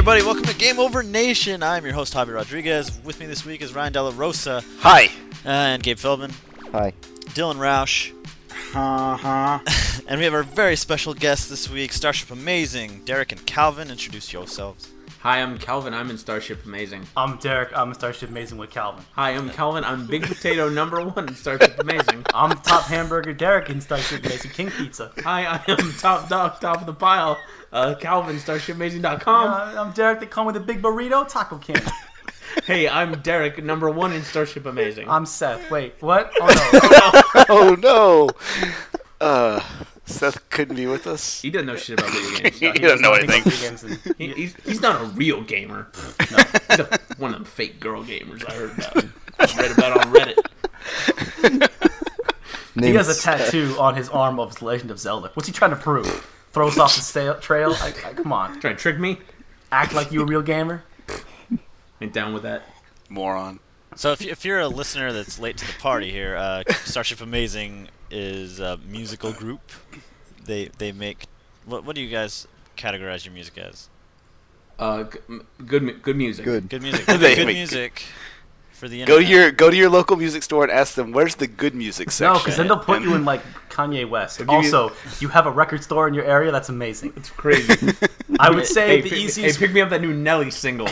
everybody, welcome to Game Over Nation. I'm your host, Javi Rodriguez. With me this week is Ryan Della Rosa. Hi. And Gabe Feldman. Hi. Dylan Roush. And we have our very special guest this week, Starship Amazing. Derek and Calvin, introduce yourselves. Hi, I'm Calvin. I'm in Starship Amazing. I'm Derek. I'm in Starship Amazing with Calvin. Hi, I'm Calvin. I'm Big Potato #1 in Starship Amazing. I'm Top Hamburger Derek in Starship Amazing King Pizza. Hi, I am Top Dog, top of the pile. Calvin, StarshipAmazing.com. I'm Derek. They call me the Big Burrito Taco King. Hey, I'm Derek, #1 in Starship Amazing. I'm Seth. Wait, what? Oh Oh no. Seth couldn't be with us. He doesn't know shit about video games. He doesn't know anything. He's not a real gamer. No, he's one of them fake girl gamers I heard about. I read about on Reddit. He has a tattoo on his arm of Legend of Zelda. What's he trying to prove? Throw us off the trail? Come on. Trying to trick me? Act like you a real gamer? Ain't down with that. Moron. So if you're a listener that's late to the party here, Starship Amazing is a musical group. They make... What do you guys categorize your music as? Good music. Good music. They Good make music for the internet. Go to your local music store and ask them, where's the good music section? No, because then they'll put you in like Kanye West. Also, you have a record store in your area. That's amazing. It's crazy. I would say the easiest... Hey, pick me up that new Nelly single.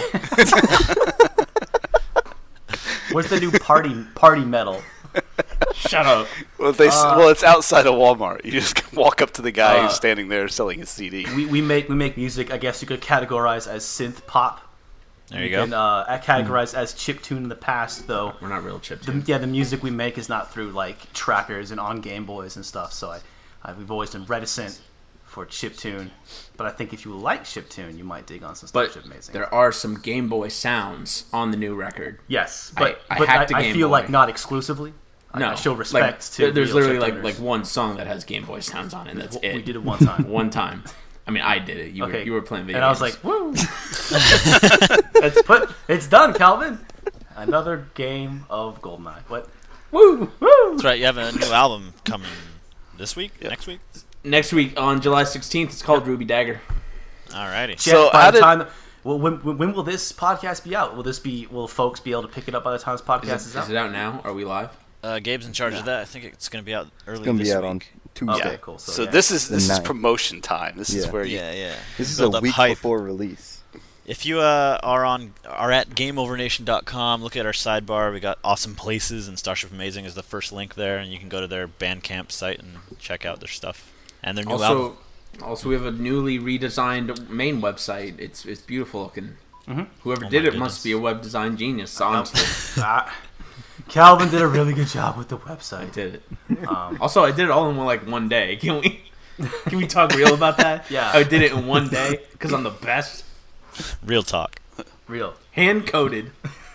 What's the new party metal? Shut up. Well, it's outside of Walmart. You just walk up to the guy who's standing there selling his CD. We make music. I guess you could categorize as synth pop. There you go. And categorized as chiptune in the past, though. We're not real chiptune. The music we make is not through like trackers and on Game Boys and stuff. So we've always been reticent for chiptune. But I think if you like chiptune, you might dig on some Starship Amazing. There are some Game Boy sounds on the new record. Yes, but I feel Boy. like not exclusively. No, I show respect to. There's real literally chiptuners. like one song that has Game Boy sounds on it. And that's it. We did it one time. One time. I mean, I did it. You were playing video and games. I was like, woo! It's done, Calvin. Another game of GoldenEye. What? Woo! That's right, you have a new album coming this week? Yep. Next week? Next week on July 16th, it's called Ruby Dagger. Alrighty. So by the time, when will this podcast be out? Will folks be able to pick it up by the time this podcast is out? Is it out now? Are we live? Gabe's in charge of that. I think it's going to be out early It's going to this be out week. on Tuesday. Okay, cool. So yeah. this is ninth. promotion time. This is where you... Yeah. This is build a up week hype. before release. If you are at GameOverNation.com, look at our sidebar. We got Awesome Places, and Starship Amazing is the first link there, and you can go to their Bandcamp site and check out their stuff and their new album. Also, we have a newly redesigned main website. It's beautiful looking. Mm-hmm. Whoever Oh did my it goodness. must be a web design genius. Honestly, Calvin did a really good job with the I website. did it. Also, I did it all in one day. Can we talk real about that? Yeah. I did it in one day because I'm the best. Real talk. Real. Hand coded.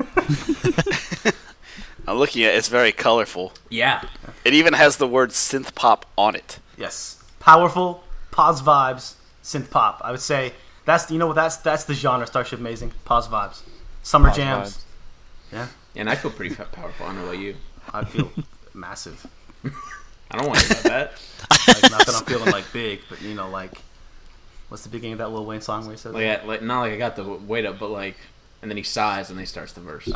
I'm looking at it. It's very colorful. Yeah. It even has the word synth pop on it. Yes. Powerful, pause vibes, synth pop. I would say that's the genre Starship Amazing. Pause vibes. Summer Pause jams. vibes. Yeah. And I feel pretty powerful. I don't know about you. I feel massive. I don't want to hear about that. Like, not that I'm feeling like big, but like what's the beginning of that Lil Wayne song where he said that? Not like I got the weight up, but like, and then he sighs and then he starts the verse.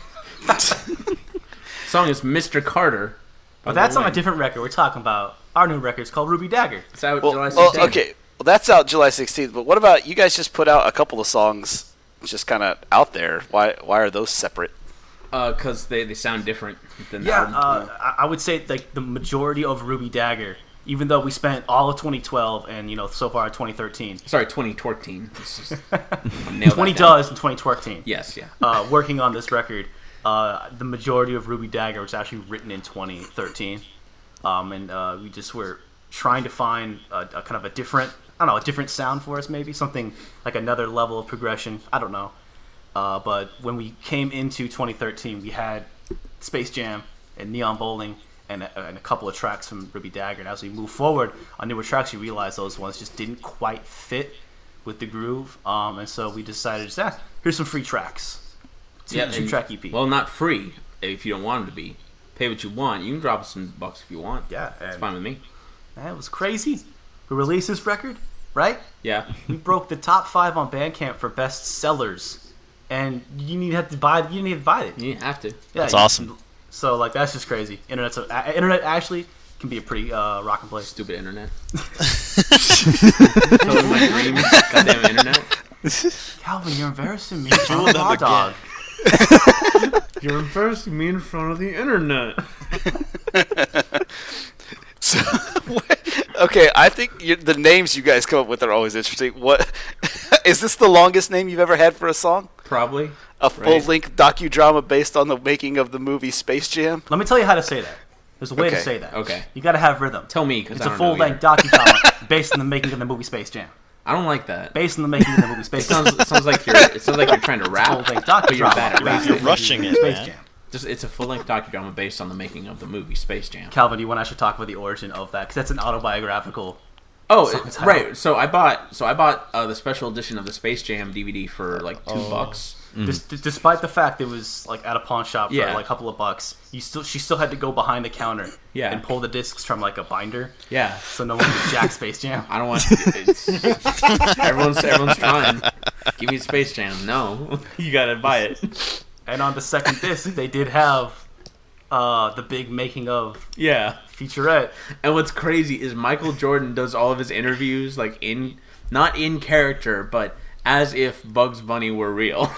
Song is Mr. Carter. But that's on a different record. We're talking about our new record. It's called Ruby Dagger. It's out Well, July 16th. okay. Well, that's out July 16th. But what about you guys just put out a couple of songs just kind of out there? Why are those separate? Because they sound different than the Yeah, album. I would say like the majority of Ruby Dagger, even though we spent all of 2012 and so far 2013. Sorry, 2014. It's just, 20 does in 2014. Yes, yeah. Working on this record, the majority of Ruby Dagger was actually written in 2013, and we just were trying to find a kind of a different sound for us, maybe something like another level of progression. I don't know. But when we came into 2013, we had Space Jam and Neon Bowling and a couple of tracks from Ruby Dagger. And as we move forward on newer tracks, you realize those ones just didn't quite fit with the groove. And so we decided, here's some free tracks. Two-track EP. Well, not free if you don't want them to be. Pay what you want. You can drop us some bucks if you want. Yeah. It's fine with me. Man, it was crazy. We released this record. right? Yeah. We broke the top 5 on Bandcamp for best sellers, and you need to buy it. You have to. Yeah, That's awesome. So like that's just crazy. Internet actually can be a pretty rockin' place. Stupid internet. Filling my dreams. Goddamn internet. Calvin, you're embarrassing me. Fool them Raw dog. You're embarrassing me in front of the internet. So, okay, I think the names you guys come up with are always interesting. What is this the longest name you've ever had for a song? Probably. A full-length docudrama based on the making of the movie Space Jam? Let me tell you how to say that. There's a way to Okay. say that. Okay. You got to have rhythm. Tell me, because It's I a don't know full-length either. docudrama based on the making of the movie Space Jam. I don't like that. Based on the making of the movie Space Jam. It sounds like you're trying to rap, Full-length but you're docudrama. bad at based rapping. on You're the rushing movie it, Space man. Jam. It's a full-length docudrama based on the making of the movie Space Jam. Calvin, do you want to actually talk about the origin of that? Because that's an autobiographical. Oh, Song title. right. So I bought the special edition of the Space Jam DVD for like $2. Despite the fact it was like at a pawn shop for Yeah. like a couple of bucks, she still had to go behind the counter Yeah. and pull the discs from like a binder, Yeah. so no one could jack Space Jam. I don't want. Everyone's trying. Give me Space Jam. No, you gotta buy it. And on the second disc, they did have the big making of Yeah. featurette. And what's crazy is Michael Jordan does all of his interviews like not in character, but as if Bugs Bunny were real.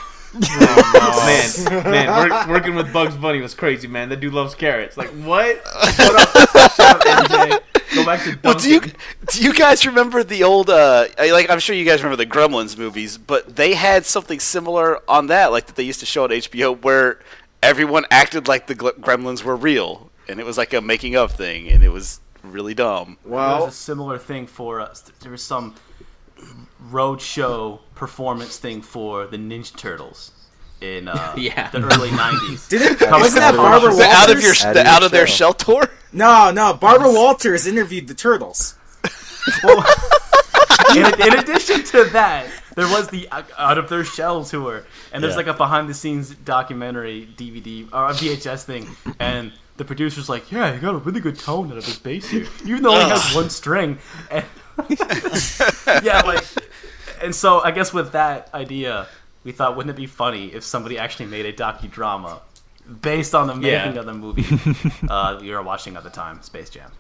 Man, working with Bugs Bunny was crazy, man. That dude loves carrots. Like, what? Shut up, MJ. Go back to Well, Duncan. do you guys remember the old I'm sure you guys remember the Gremlins movies, but they had something similar on that, like that they used to show on HBO, where everyone acted like the Gremlins were real, and it was like a making of thing, and it was really dumb. There Well, was a similar thing for us. There was some roadshow performance thing for the Ninja Turtles in Yeah. the early 90s. wasn't that Barbara The out of Walters? the out of their shell tour. No, Barbara Walters interviewed the Turtles. Well, in addition to that, there was the Out of Their Shell tour, and there's Yeah. like a behind-the-scenes documentary DVD or a VHS thing, and the producer's like, "Yeah, you got a really good tone out of this bass here, even though it only has one string." And yeah, like, and so I guess with that idea, we thought, wouldn't it be funny if somebody actually made a docudrama based on the making of the movie we were watching at the time, Space Jam.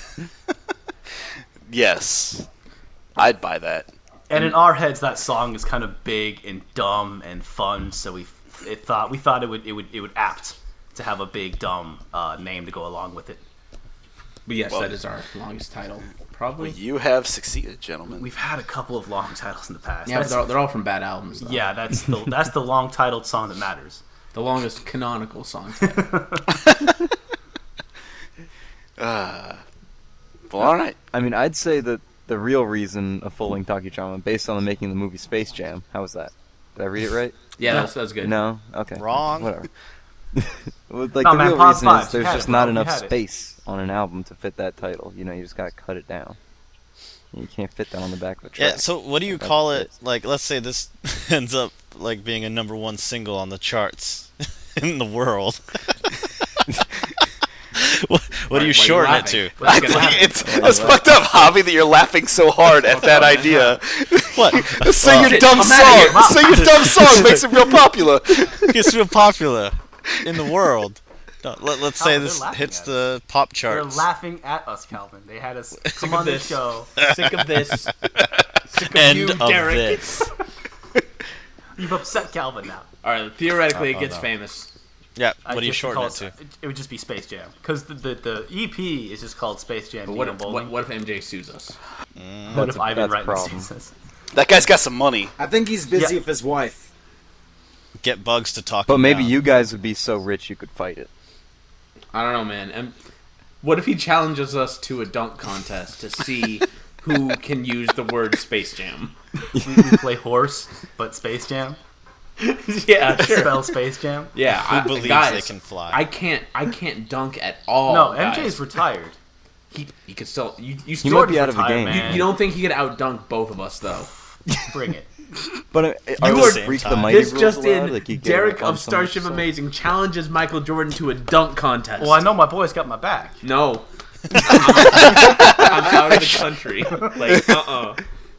Yes, I'd buy that. And in our heads, that song is kind of big and dumb and fun, so we thought it would apt to have a big dumb name to go along with it. But yes, Well- that is our longest title, probably. You have succeeded, gentlemen. We've had a couple of long titles in the past. Yeah, but That's- they're all from bad albums. Though. yeah, that's the long titled song that matters. The longest canonical song title. Well, all right. I mean, I'd say that the real reason a full-length docudrama based on the making of the movie Space Jam. How was that? Did I read it right? Yeah, that's good. No? Okay. Wrong. Whatever. Well, like, No, the man, real pause reason five. is there's You had just it, not bro. You enough had it. space on an album to fit that title. You know, you just gotta cut it down. You can't fit that on the back of a track. Yeah, so what do you That's call it. it? Like, let's say this ends up like being a #1 single on the charts in the world. what Why do you are shorten it laughing? to? What's I gonna think happen? it's fucked up, Javi, that you're laughing so hard at that idea. What? So your shit, dumb I'm outta here. song, so your dumb song makes it real popular. Gets real popular in the world. No, let's say Calvin, this they're laughing hits at the pop They're charts. laughing at us, Calvin. They had us come of on the this. show. Sick of this. Sick of End you, of Derek. this. You've upset Calvin now. All right, theoretically, it Oh, gets no. famous. Yeah, I what do you just shorten call it to? It would just be Space Jam because the EP is just called Space Jam. But Neon what Bowling. if MJ sues us? What if Ivan that's a Reitman problem. sees this? That guy's got some money. I think he's busy Yeah. with his wife. Get Bugs to talk. But him maybe down. you guys would be so rich you could fight it. I don't know, man. And what if he challenges us to a dunk contest to see who can use the word Space Jam? We play horse, but Space Jam. Yeah, sure. Spell Space Jam. Yeah, Who believes guys, they can fly? I can't dunk at all. No, guys. MJ's retired. He could still. You He still. might be out of the retired, game. man. You don't think he could outdunk both of us though? Bring it. But are You the are- Freak the This Mighty This rules just allowed? in: Like, you get Derek on of so much Starship stuff? Amazing challenges Michael Jordan to a dunk contest. Well, I know my boy's got my back. No. I'm out of the country. Like,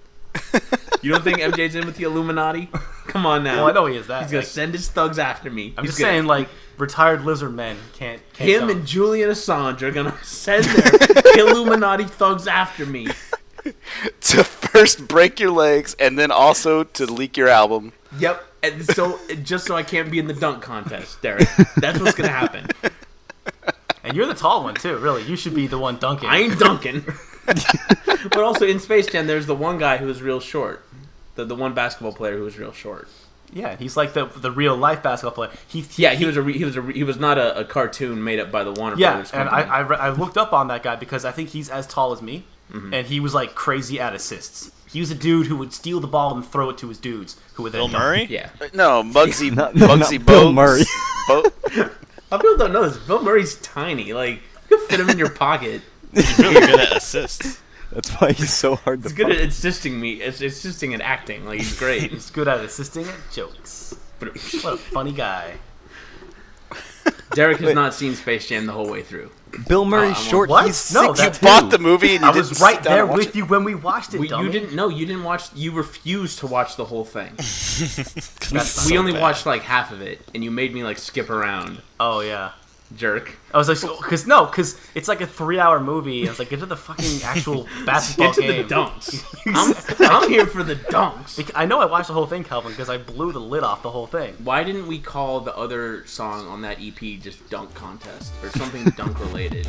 You don't think MJ's in with the Illuminati? Come on now. Well, I know he is that. He's gonna Like, send his thugs after me. I'm He's just gonna- saying, like, retired lizard men can't Him come. and Julian Assange are gonna send their Illuminati thugs after me. To first break your legs and then also to leak your album. Yep. And so just so I can't be in the dunk contest, Derek. That's what's gonna happen. And you're the tall one too. Really, you should be the one dunking. I ain't dunking. But also in Space Jam, there's the one guy who was real short. The one basketball player who was real short. Yeah, he's like the real life basketball player. He was not a cartoon made up by the Warner yeah, Brothers and company. I looked up on that guy because I think he's as tall as me, and he was like crazy at assists. He was a dude who would steal the ball and throw it to his dudes, who would then Bill dunk. Murray? Yeah. No, Muggsy, Not Muggsy Bill Bogues. Murray. People don't know this. Bill Murray's tiny. Like, you can fit him in your pocket. He's really good at assists. That's why he's so hard to He's good find. at assisting me. It's assisting at acting. Like, he's great. He's good at assisting at jokes. But What a funny guy. Derek has not seen Space Jam the whole way through. Bill Murray's short. What? He's No, 6'2". that- You bought the movie and you I didn't was right sit down there and watch with it? you when we watched it. You dummy. didn't know. You didn't watch. You refused to watch the whole thing. That's We not- only watched like half of it, and you made me like skip around, Oh yeah. jerk. I was like, because it's like a 3-hour movie. I was like, get to the fucking actual basketball Get to game. the dunks. I'm here for the dunks. I know I watched the whole thing, Calvin, because I blew the lid off the whole thing. Why didn't we call the other song on that EP just Dunk Contest or something dunk related?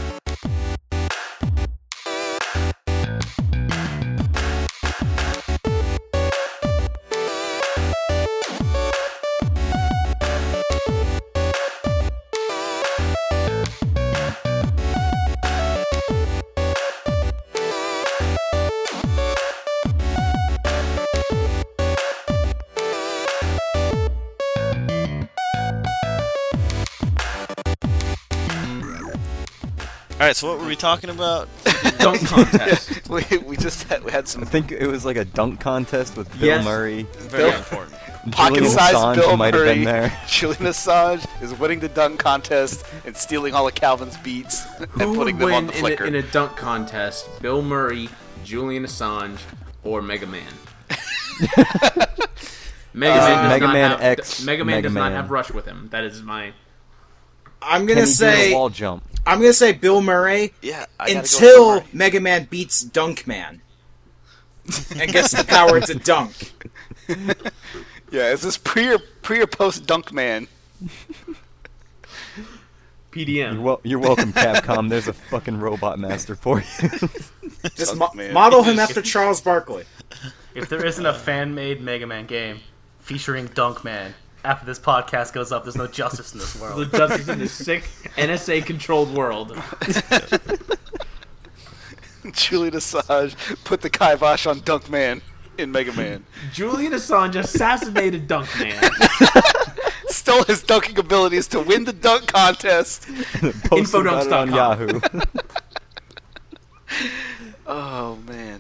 All right, so what were we talking about? Dunk Contest. we had some I think it was like a dunk contest with Bill Yes. Murray. Very Bill- important. Julian pocket-sized Assange Bill might have Murray. been there. Julian Assange is winning the dunk contest and stealing all of Calvin's beats and Who putting would them on win the Flickr. in a dunk contest? Bill Murray, Julian Assange, or Mega Man? Mega Man does Mega not Man have, X, Mega Man Mega does not Man. have Rush with him. That is my. I'm Can gonna he do a say wall jump? Bill Murray Yeah, I gotta go with Bill until Murray. Mega Man beats Dunk Man and gets the power to dunk. Yeah, is this pre or post Dunk Man? PDM. You're welcome, Capcom. There's a fucking robot master for you. Just Dunk Man. model him after Charles Barkley. If there isn't a fan-made Mega Man game featuring Dunk Man, after this podcast goes up, there's no justice in this The world. justice in this sick NSA-controlled world. Julian Assange put the kibosh on Dunk Man in Mega Man. Julian Assange assassinated Dunk Man. Stole his dunking abilities to win the dunk contest. Post about it on Infodunks.com. Yahoo. Oh man.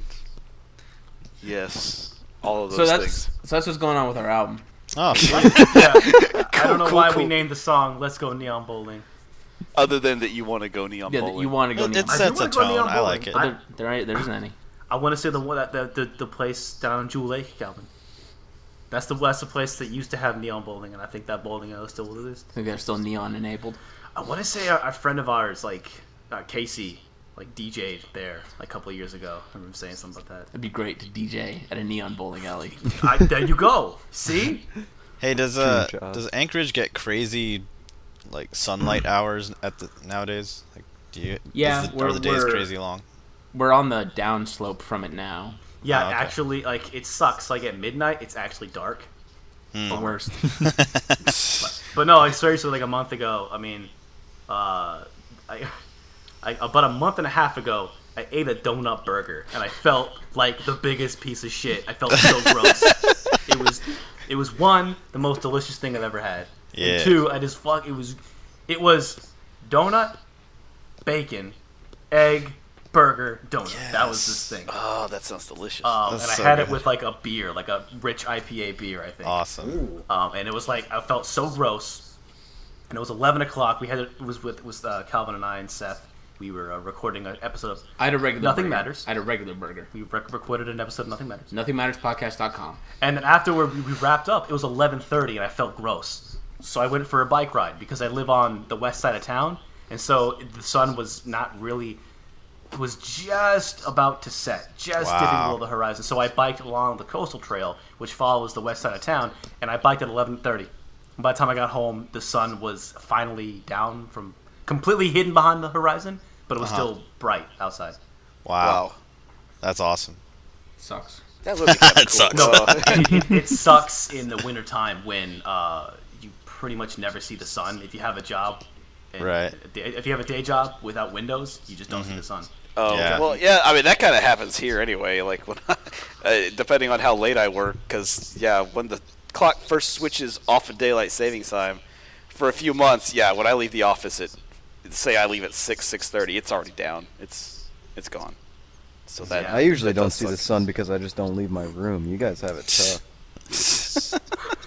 Yes, all of So those that's things. what's going on with our album. Oh, Yeah. I don't know cool, why cool. we named the song "Let's Go Neon Bowling." Other than that, you want to go neon Yeah, bowling. that you want to go it neon. sets a wanna go tone. neon I like bowling. it. There isn't any. I want to say the one that the place down in Jewel Lake, Calvin. That's the place that used to have neon bowling, and I think that bowling alley is still what it is. I think they're still neon enabled. I want to say a friend of ours, like Casey, like DJ'd there like a couple of years ago. I remember saying something about It'd be great to DJ at a neon bowling alley. that. There you go. See? Hey, does Dream job. does Anchorage get crazy like sunlight hours at the nowadays? Like, do you? Yeah, are the days we're- crazy long? We're on the downslope from it now. Yeah, Oh, okay. actually, like it sucks. Like at midnight, it's actually dark. The worst. But no, like seriously, like a month ago, I mean, I about a month and a half ago, I ate a donut burger, and I felt like the biggest piece of shit. I felt so gross. It was one, the most delicious thing I've ever had. Yeah. And two, it was donut, bacon, egg, burger, donut. That was this thing. Oh, that sounds delicious. And That's I so had it good. with like a beer, like a rich IPA beer, I think. Awesome. And it was like I felt so gross. And it was 11 o'clock. We had it was Calvin and I and Seth, We were recording an episode of I had a regular Nothing burger. Matters. I had a regular burger. We recorded an episode of Nothing Matters. NothingMattersPodcast.com. And then after we wrapped up, it was 11:30, and I felt gross. So I went for a bike ride because I live on the west side of town, and so the sun was not really. It was just about to set, just dipping below the horizon. So I biked along the coastal trail, which follows the west side of town, and I biked at 11:30. By the time I got home, the sun was finally down from completely hidden behind the horizon, but it was still bright outside. Wow. That's awesome. Sucks. That would be kind of It cool. sucks. though. It sucks in the wintertime when you pretty much never see the sun. If you have a job, and Right. if you have a day job without windows, you just don't see the sun. Oh, Yeah. well, yeah. I mean, that kind of happens here anyway. Like, when depending on how late I work, because when the clock first switches off of daylight savings time, for a few months, when I leave the office at, say, I leave at 6:30, it's already down. It's gone. So that I usually that don't does see the suck. sun because I just don't leave my room. You guys have it tough.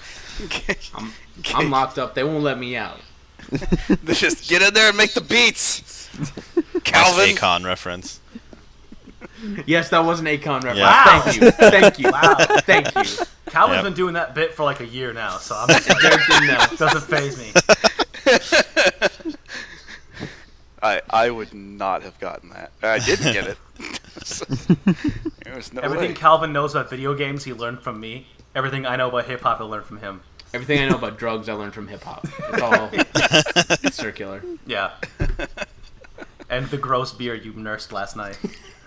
I'm locked up. They won't let me out. Just get in there and make the beats, Nice Calvin. Akon reference. Yes, that was an Akon reference. Yeah. Thank you. Thank you. Wow. Thank you. Calvin's Yep. been doing that bit for like a year now, so I'm Derek didn't know. doesn't faze me. I would not have gotten that. I didn't get it. There was no Everything way. Calvin knows about video games, he learned from me. Everything I know about hip hop, I learned from him. Everything I know about drugs, I learned from hip hop. It's all circular. Yeah. And the gross beer you nursed last night.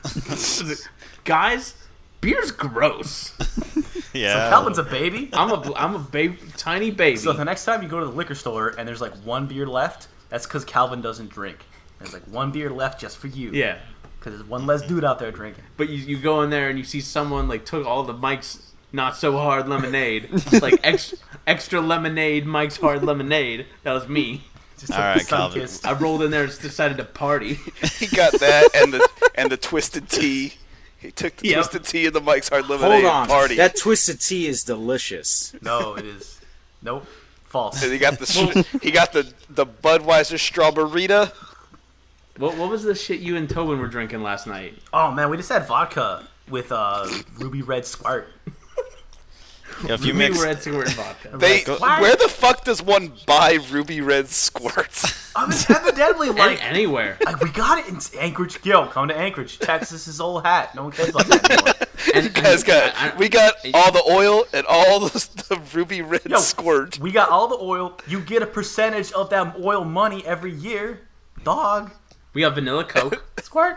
Guys, beer's gross. Yeah. Calvin's a baby. I'm a baby, tiny baby. So the next time you go to the liquor store and there's like one beer left, that's because Calvin doesn't drink. There's like one beer left just for you. Yeah, Because there's one less dude out there drinking. but you go in there and you see someone like took all the Mike's Not So Hard Lemonade, like extra lemonade, Mike's Hard Lemonade. That was me. Just All right, sun Calvin. kissed. I rolled in there and just decided to party. He got that and the twisted tea. He took the Yep. twisted tea and the Mike's Hard Lemonade Hold on. party. That twisted tea is delicious. No, it is. Nope. False. And he got the Budweiser Strawberryta. What was the shit you and Tobin were drinking last night? Oh man, we just had vodka with Ruby Red Squirt. Yeah, if you We mix, were at Squirt vodka. Where the fuck does one buy Ruby Red squirts? It's evidently like Anywhere. we got it in Anchorage. Yo, come to Anchorage, Texas' old hat. No one cares about that anymore. And We got all the oil and all the Ruby Red Yo, squirt. We got all the oil. You get a percentage of that oil money every year. Dog. we got vanilla Coke. Squirt.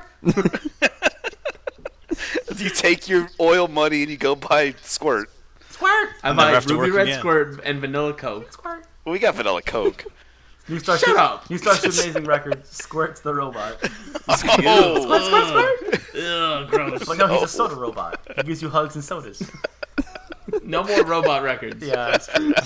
You take your oil money and you go buy squirt. Squirt. I never buy have to Ruby work Red again. Squirt and vanilla Coke. Squirt. Well, we got vanilla Coke. You start Shut up. You start Amazing Records. Squirt's the robot. Oh, Squirt. Ugh, gross. But no, he's a soda robot. He gives you hugs and sodas. No more robot records. Yeah, that's true.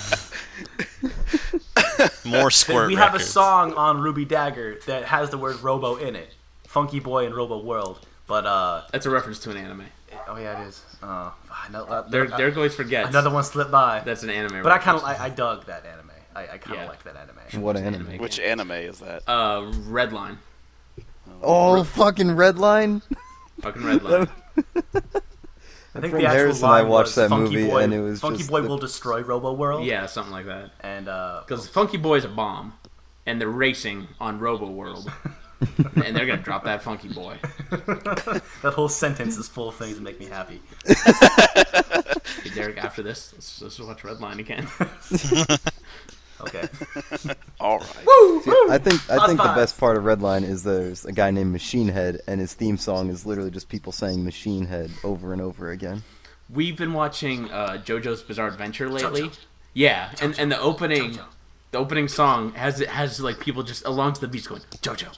more squirt We have a records. song on Ruby Dagger that has the word Robo in it. Funky Boy and Robo World. But That's a reference to an anime. oh yeah, it is. There goes forgets. Another one slipped by. That's an anime. But I kind of I dug that anime. I kind of Yeah. like that anime. What anime? Which anime is that? Redline. Oh, fucking Redline. Fucking Redline. I think friend the actual Harrison and I line watched was that Funky movie, Boy, and it was Funky just Boy the- will destroy Robo World. Yeah, something like that. And Because Funky Boy's a bomb, and they're racing on Robo World, and they're gonna drop that Funky Boy. that whole sentence is full of things that make me happy. Hey, Derek, after this, let's watch Redline again. Okay. All right. See, I think the five. best part of Redline is there's a guy named Machine Head, and his theme song is literally just people saying Machine Head over and over again. We've been watching JoJo's Bizarre Adventure lately. Yeah, and the opening song has like people just along to the beats going JoJo,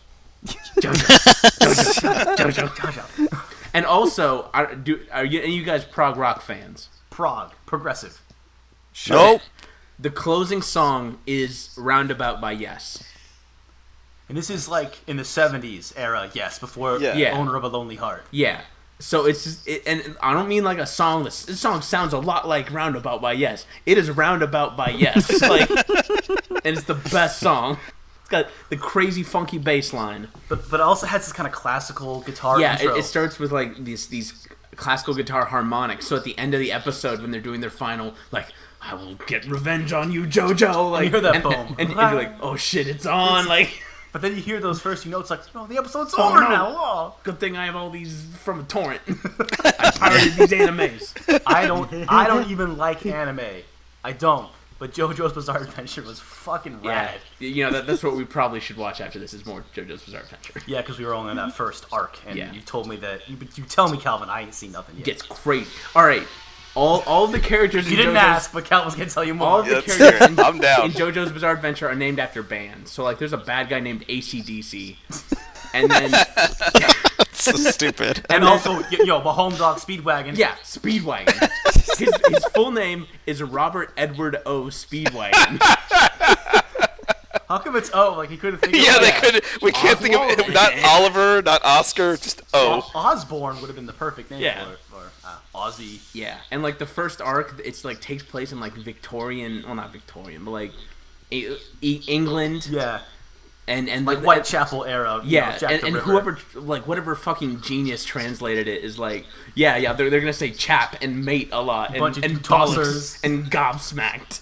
JoJo. And also, are you guys prog rock fans? Prog. Progressive. Nope. The closing song is Roundabout by Yes. And this is like in the 70s era, yes, before Yeah. Owner of a Lonely Heart. Yeah. So it's just, and I don't mean like a song. This song sounds a lot like Roundabout by Yes. It is Roundabout by Yes. Like, and it's the best song. got the crazy funky bass line. But it also has this kind of classical guitar Yeah, intro. it starts with like these classical guitar harmonics. So at the end of the episode, when they're doing their final, like, I will get revenge on you, JoJo. Like, You hear that boom. and you're like, oh shit, it's on. Like, But then you hear those first few notes like, oh, the episode's Oh, over no. now. Oh. good thing I have all these from a torrent. I pirated these animes. I don't even like anime. I don't. But JoJo's Bizarre Adventure was fucking rad. You know, that's what we probably should watch after this is more JoJo's Bizarre Adventure. Yeah, because we were only in that first arc, and Yeah. you told me that you tell me, Calvin, I ain't seen nothing yet. It gets crazy. All right, all of the characters You in didn't JoJo's, ask, but Calvin's gonna tell you more. all of the Let's characters hear it. I'm down. in JoJo's Bizarre Adventure are named after bands. So like, there's a bad guy named AC/DC, and then So stupid. And also, but Home Dog Speedwagon. yeah, Speedwagon. His full name is Robert Edward O. Speedwagon. How come it's O? Like he couldn't think of Yeah, it. they couldn't. We can't think of it. Not Oliver, not Oscar, just O. Osborne would have been the perfect name Yeah. for it. Or Ozzy. Yeah, and like the first arc, it's like takes place in like Victorian, well not Victorian, but like England, Yeah. and Like Whitechapel era. Yeah, Jack the and Ripper. whatever fucking genius translated it is like, yeah, they're gonna say chap and mate a lot, Bunch of and tossers. bollocks and gobsmacked.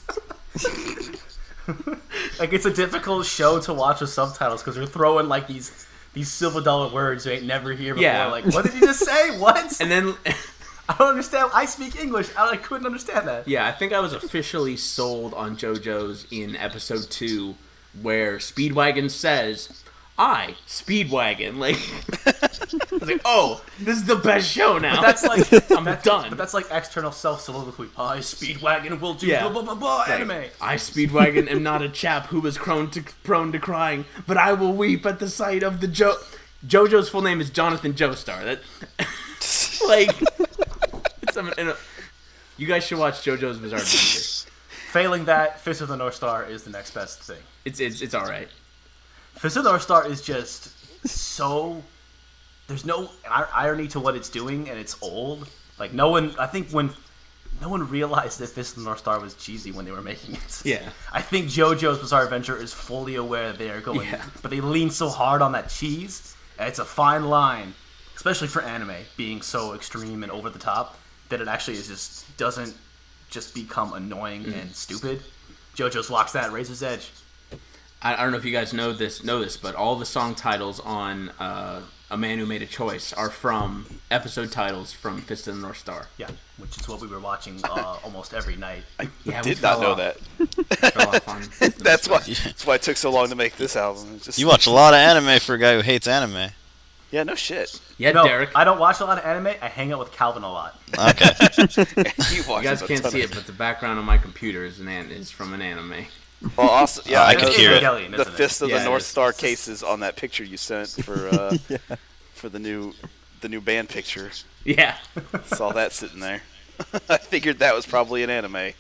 Like it's a difficult show to watch with subtitles because they're throwing like these silver dollar words you ain't never hear before. Yeah. Like, what did you just say? What? And then, I don't understand. I speak English. I couldn't understand that. yeah, I think I was officially sold on JoJo's in episode 2, where Speedwagon says, "I Speedwagon." Like, I was like, oh, this is the best show now. But that's like I'm done. But that's like external self soliloquy. I Speedwagon will do Yeah. blah blah blah blah anime. I, Speedwagon, am not a chap who is prone to crying, but I will weep at the sight of the JoJo's full name is Jonathan Joestar. That, like, you guys should watch JoJo's Bizarre Adventure. Failing that, Fist of the North Star is the next best thing. It's all right. Fist of the North Star is just so. There's no irony to what it's doing, and it's old. Like I think when no one realized that Fist of the North Star was cheesy when they were making it. Yeah. I think JoJo's Bizarre Adventure is fully aware they are going, Yeah. but they lean so hard on that cheese, and it's a fine line, especially for anime being so extreme and over the top that it actually doesn't just become annoying and stupid. JoJo's walks that razor's edge. I don't know if you guys know this, but all the song titles on A Man Who Made a Choice are from episode titles from Fist of the North Star. Yeah, which is what we were watching almost every night. Yeah, Did not know that. That's why it took so long to make this album. It's just, You watch a lot of anime for a guy who hates anime. Yeah, no shit. Yeah, No, Derek. I don't watch a lot of anime. I hang out with Calvin a lot. Okay. You You guys can't see it, but the background on my computer is from an anime. Well, also, yeah, I I could know hear it. Evangelion, the isn't it? Fist of Yeah, the it North is. Star cases on that picture you sent for for the new band picture. Yeah. Saw that sitting there. I figured that was probably an anime.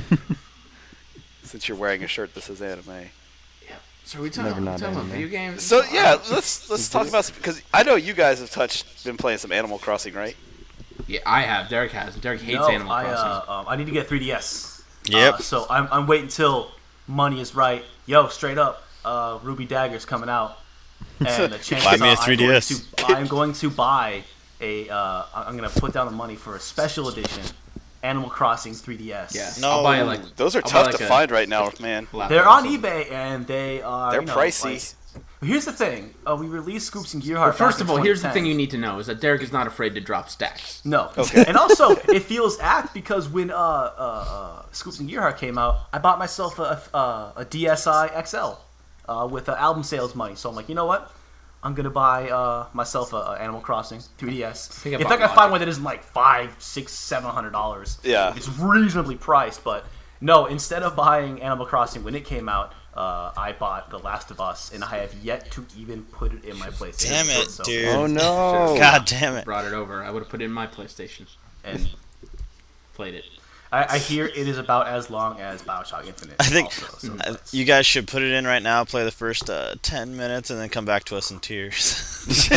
Since you're wearing a shirt that says anime. So are we Never talking not about anime. video games? So yeah, let's talk about because I know you guys have been playing some Animal Crossing, right? Yeah, I have. Derek has. Derek hates No, Animal Crossing. I need to get 3DS. Yep. So I'm waiting till money is right. Yo, straight up, Ruby Dagger's coming out, and the chances Buy me a are 3DS. I'm going to buy a. I'm going to put down the money for a special edition Animal Crossing 3DS. Yeah. No. I'll buy like Those are I'll tough buy, like, to a find right now, man. laptop They're or on something. eBay and they are. They're pricey. Here's the thing. We released Scoops and Gearheart. Well, first back of in all, here's the 2010. thing you need to know is that Derek is not afraid to drop stacks. No. Okay. And also, it feels apt because when Scoops and Gearheart came out, I bought myself a DSi XL with album sales money. So I'm like, you know what? I'm gonna buy myself a Animal Crossing 3DS. think I If bought I can Logic. find one that isn't like $500, $600, $700, Yeah. it's reasonably priced. But no, instead of buying Animal Crossing when it came out, I bought The Last of Us, and I have yet to even put it in my PlayStation. Damn it, So- dude. Oh no! God damn it. Brought it over. I would have put it in my PlayStation. And Played it. I hear it is about as long as BioShock Infinite. I think also, so that's- you guys should put it in right now, play the first 10 minutes, and then come back to us in tears.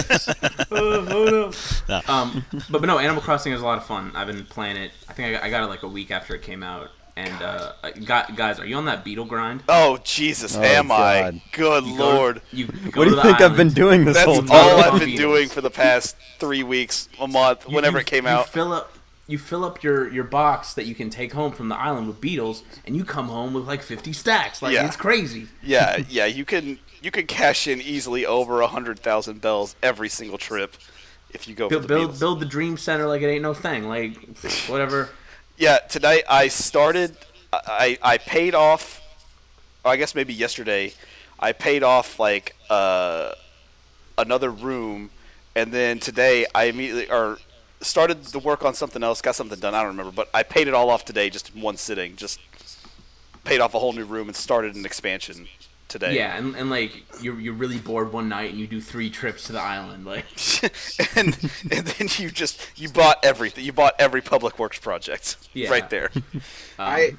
But no, Animal Crossing is a lot of fun. I've been playing it. I think I got it like a week after it came out, And guys, are you on that beetle grind? Oh Jesus, Oh, am I? God. Good Lord. You go What to do you the think I've been island. doing this That's whole all time? I've been Beetles. doing for the past 3 weeks, a month, whenever it came out. You fill up your box that you can take home from the island with beetles, and you come home with like 50 stacks. Like Yeah. it's crazy. Yeah, you can cash in easily over 100,000 bells every single trip if you go for the Beatles. Build the dream center like it ain't no thing. Like whatever. Yeah, tonight I started. I paid off. Or I guess maybe yesterday, I paid off like another room, and then today I immediately started to work on something else. Got something done. I don't remember, but I paid it all off today, just in one sitting. Just paid off a whole new room and started an expansion today. Yeah, and like you're really bored one night and you do 3 trips to the island. Like and then you bought everything. You bought every public works project right there. I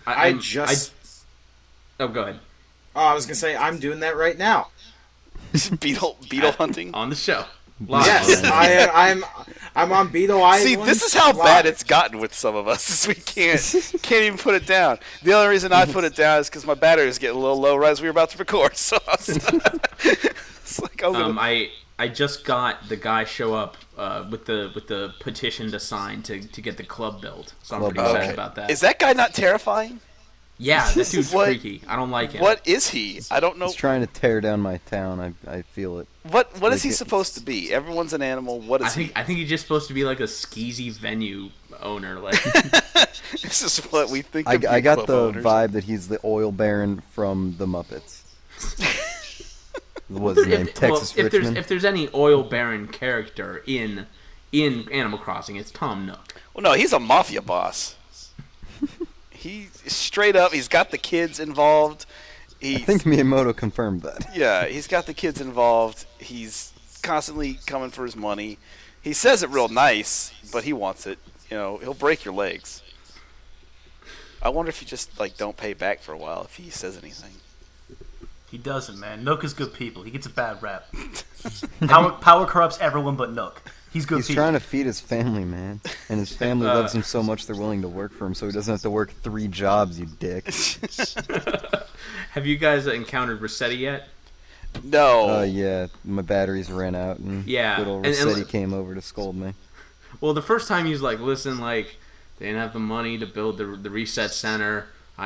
Oh, go ahead. Oh, I was gonna say I'm doing that right now. Beetle hunting. On the show. Live. Yes, I'm on Beetle Island. See, this is how live. bad it's gotten with some of us. Is we can't even put it down. The only reason I put it down is because my battery was getting a little low right as we were about to record. So it's like I just got the guy show up with the petition to sign to get the club built. So I'm pretty excited about that. Is that guy not terrifying? Yeah, that dude's What- freaky. I don't like him. What is he? I don't know. He's trying to tear down my town. I feel it. What is he supposed to be? Everyone's an animal. What is he? I think he's just supposed to be like a skeezy venue owner. Like This is what we think. I of got club the owners. vibe that he's the oil baron from the Muppets. What's his name? Texas Richmond. if there's any oil baron character in Animal Crossing, it's Tom Nook. Well, no, he's a mafia boss. He straight up. He's got the kids involved. I think Miyamoto confirmed that. Yeah, he's got the kids involved. He's constantly coming for his money. He says it real nice, but he wants it. You know, he'll break your legs. I wonder if you just don't pay back for a while if he says anything. He doesn't, man. Nook is good people. He gets a bad rap. Power corrupts everyone but Nook. He's good He's people. trying to feed his family, man. And his family loves him so much they're willing to work for him so he doesn't have to work 3 jobs, you dick. Have you guys encountered Rossetti yet? No. Yeah, my batteries ran out and Yeah, good old and- Rossetti came over to scold me. Well, the first time he was like, "Listen, like they didn't have the money to build the reset center.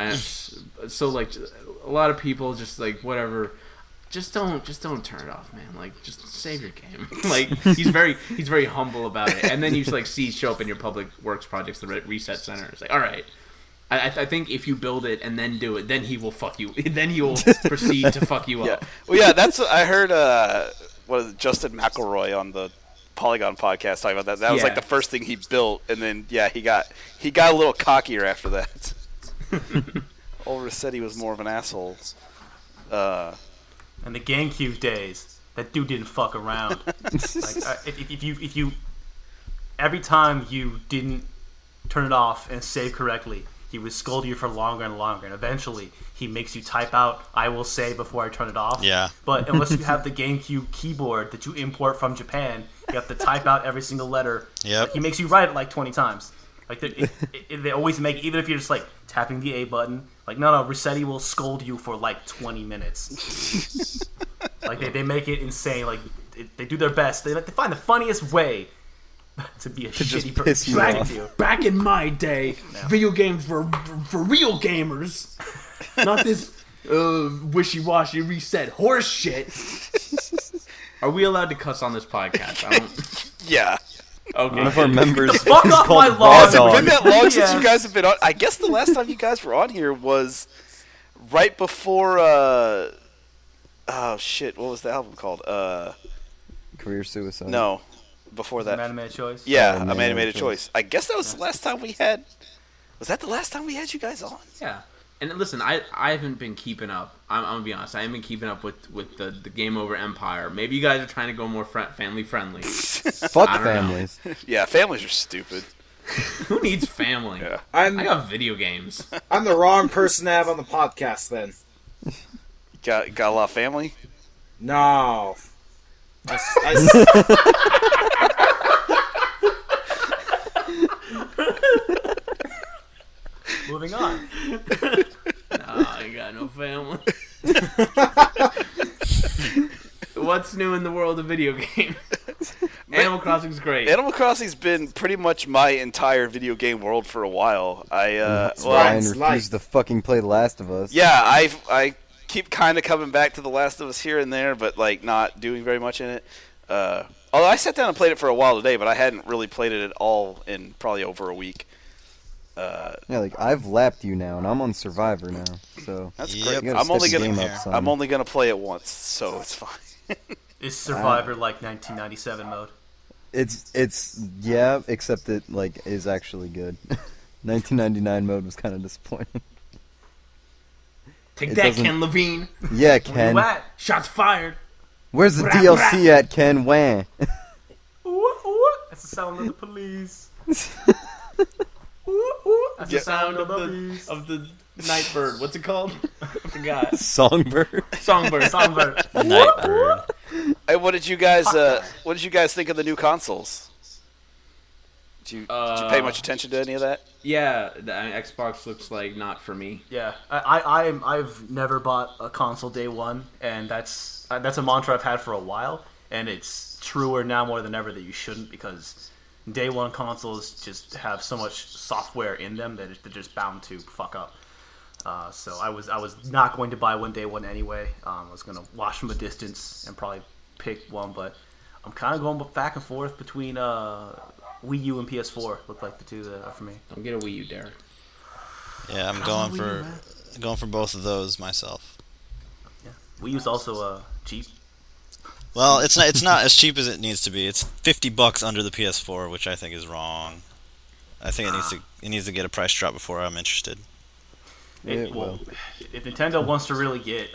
So like a lot of people just like whatever." Just don't turn it off, man. Like, just save your game. Like, he's very humble about it. And then you just like see show up in your public works projects, the reset center. It's like, all right, I think if you build it and then do it, then he will fuck you. Then he will proceed to fuck you Yeah. up. Well, yeah, that's what I heard. What is it, Justin McElroy on the Polygon podcast talking about that. That was like Yeah. the first thing he built, and then he got a little cockier after that. Old Rossetti was more of an asshole. In the GameCube days, that dude didn't fuck around. If you every time you didn't turn it off and save correctly, he would scold you for longer and longer, and eventually he makes you type out "I will say" before I turn it off. Yeah. But unless you have the GameCube keyboard that you import from Japan, you have to type out every single letter. Yep. He makes you write it like 20 times. Like they always make, even if you're just like tapping the A button, like no, Rossetti will scold you for like 20 minutes. Like they make it insane. Like they do their best. They find the funniest way to be a just shitty piss you person. off. Back in my day, video games were for real gamers, not this wishy-washy reset horse shit. Are we allowed to cuss on this podcast? I don't. Yeah. Okay. One of our members fuck is off called my lawn. Raw Has it been Dog. that long since Yeah. you guys have been on? I guess the last time you guys were on here was right before. Oh shit! What was the album called? Career suicide. No, before that. Man made choice. Yeah, Oh, a Man man made Made a choice. I guess that was the last time we had. Was that the last time we had you guys on? Yeah. And listen, I haven't been keeping up. I'm gonna be honest. I haven't been keeping up with the Game Over Empire. Maybe you guys are trying to go more family friendly. Fuck I don't know. families. Yeah, families are stupid. Who needs family? Yeah. I got video games. I'm the wrong person to have on the podcast then. Got a lot of family. No. Moving moving on. Nah, I ain't got no family. What's new in the world of video games? Animal Crossing's great. Animal Crossing's been pretty much my entire video game world for a while. Ryan Ryan's refused to fucking play The Last of Us. Yeah, I keep kind of coming back to The Last of Us here and there, but like not doing very much in it. Although I sat down and played it for a while today, but I hadn't really played it at all in probably over a week. Yeah, like I've lapped you now, and I'm on Survivor now. So That's Yep. great. you gotta I'm only step the gonna game up some. I'm only gonna play it once, so it's fine. Is Survivor like 1997 mode? It's yeah, except it like is actually good. 1999 mode was kind of disappointing. Take It that, doesn't- Ken Levine. Yeah, Where Ken. you at? Shots fired. Where's the Brah, DLC at, Ken? When? Ooh, ooh. That's the sound of the police. Ooh, ooh. That's The the sound of beast. the night bird. What's it called? I forgot. Songbird. Songbird. Songbird. Nightbird. Hey, what did you guys think of the new consoles? Did you pay much attention to any of that? Yeah, the Xbox looks like not for me. Yeah, I've never bought a console day one, and that's a mantra I've had for a while, and it's truer now more than ever that you shouldn't, because day one consoles just have so much software in them that they're just bound to fuck up. So I was not going to buy one day one anyway. I was gonna watch from a distance and probably pick one, but I'm kind of going back and forth between Wii U and PS4. Look like the two that are for me. Don't get a Wii U, Derek. Yeah, I'm going for both of those myself. Yeah, Wii U's also cheap. Well, it's not as cheap as it needs to be. It's $50 under the PS4, which I think is wrong. I think it needs to get a price drop before I'm interested. It Well, will. if Nintendo wants to really get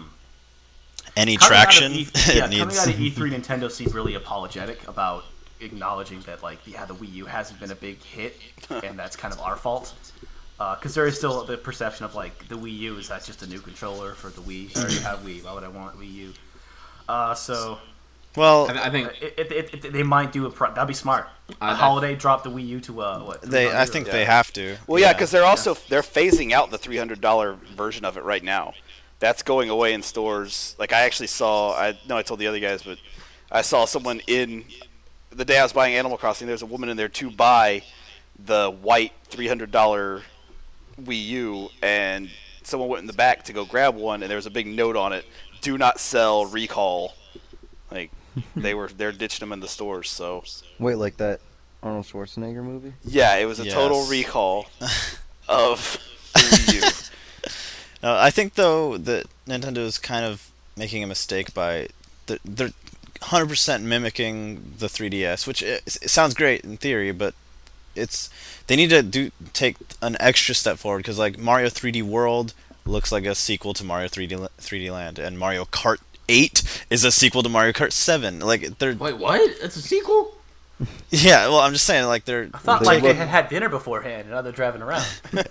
Any coming out of traction, E- it coming needs. out of E3, Nintendo seemed really apologetic about acknowledging that, like, yeah, the Wii U hasn't been a big hit, and that's kind of our fault. Because there is still the perception of, like, the Wii U, is that just a new controller for the Wii? I already have Wii, why would I want Wii U? So Well, I think they might do that'd be smart. A holiday drop the Wii U to what? I think they have to. Well, yeah, because they're phasing out the $300 version of it right now. That's going away in stores. Like I actually saw, I told the other guys, but I saw someone in the day I was buying Animal Crossing. There's a woman in there to buy the white $300 Wii U, and someone went in the back to go grab one, and there was a big note on it: "Do not sell, recall." Like they're ditching them in the stores. So Wait, like that Arnold Schwarzenegger movie? yeah, it was a total Yes. recall of the Wii U. I think though that Nintendo is kind of making a mistake by they're 100% mimicking the 3DS, which it sounds great in theory, but they need to take an extra step forward, because like Mario 3D World looks like a sequel to Mario 3D Land, and Mario Kart 8 is a sequel to Mario Kart 7. Like they're wait, what? That's a sequel? yeah. Well, I'm just saying like they're I thought They like they look- had had dinner beforehand and now they're driving around.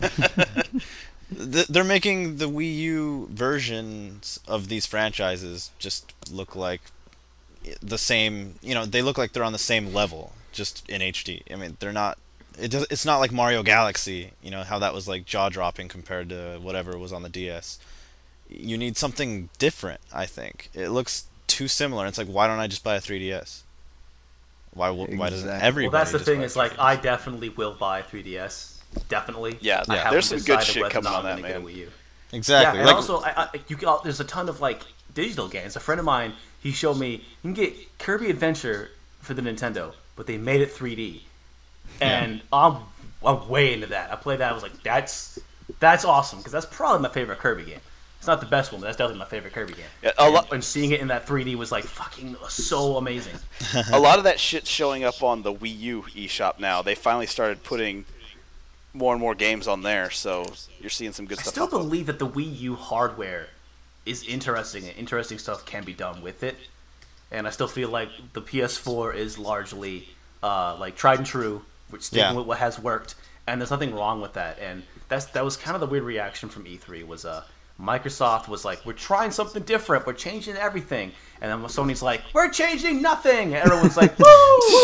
they're making the Wii U versions of these franchises just look like the same. You know, they look like they're on the same level, just in HD. I mean, they're not. It's not like Mario Galaxy. You know how that was like jaw-dropping compared to whatever was on the DS. You need something different. I think it looks too similar. It's like, why don't I just buy a 3DS? Why doesn't Exactly. everybody? Well, that's the just thing. buy Is like I definitely will buy 3DS. Definitely. Yeah, I yeah. haven't There's some good decided shit whether or coming not on I'm that, gonna get a man. Wii U. exactly. Yeah, and like, also there's a ton of like digital games. A friend of mine, he showed me you can get Kirby Adventure for the Nintendo, but they made it 3D, and I'm way into that. I played that. I was like, that's awesome, because that's probably my favorite Kirby game. It's not the best one, but that's definitely my favorite Kirby game. Yeah, And seeing it in that 3D was like fucking so amazing. a lot of that shit's showing up on the Wii U eShop now. They finally started putting more and more games on there, so you're seeing some good I stuff. still pop up. believe that the Wii U hardware is interesting, and interesting stuff can be done with it. And I still feel like the PS4 is largely like tried and true, which sticking Yeah. with what has worked, and there's nothing wrong with that. And that was kind of the weird reaction from E3 was Microsoft was like, we're trying something different, we're changing everything, and then Sony's like, we're changing nothing, and everyone's like,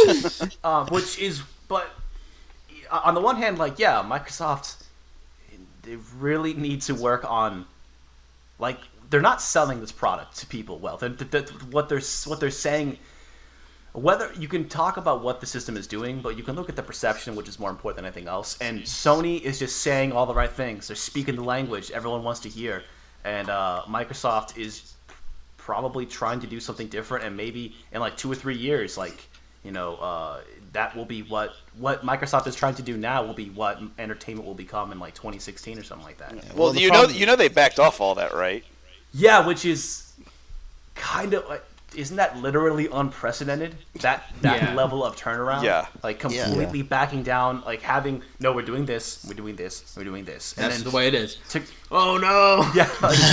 woo! Which is, but on the one hand, like, yeah, Microsoft they really need to work on, like, they're not selling this product to people well. What they're saying. Whether you can talk about what the system is doing, but you can look at the perception, which is more important than anything else. And Sony is just saying all the right things. They're speaking the language everyone wants to hear. And Microsoft is probably trying to do something different. And maybe in like 2 or 3 years, like, you know, that will be what Microsoft is trying to do now will be what entertainment will become in like 2016 or something like that. Well, you know they backed off all that, right? Yeah, which is kind of like. Isn't that literally unprecedented? That level of turnaround? Yeah. Like completely backing down, like having, no, we're doing this, we're doing this, we're doing this. And That's then the way it is. Oh no! Yeah.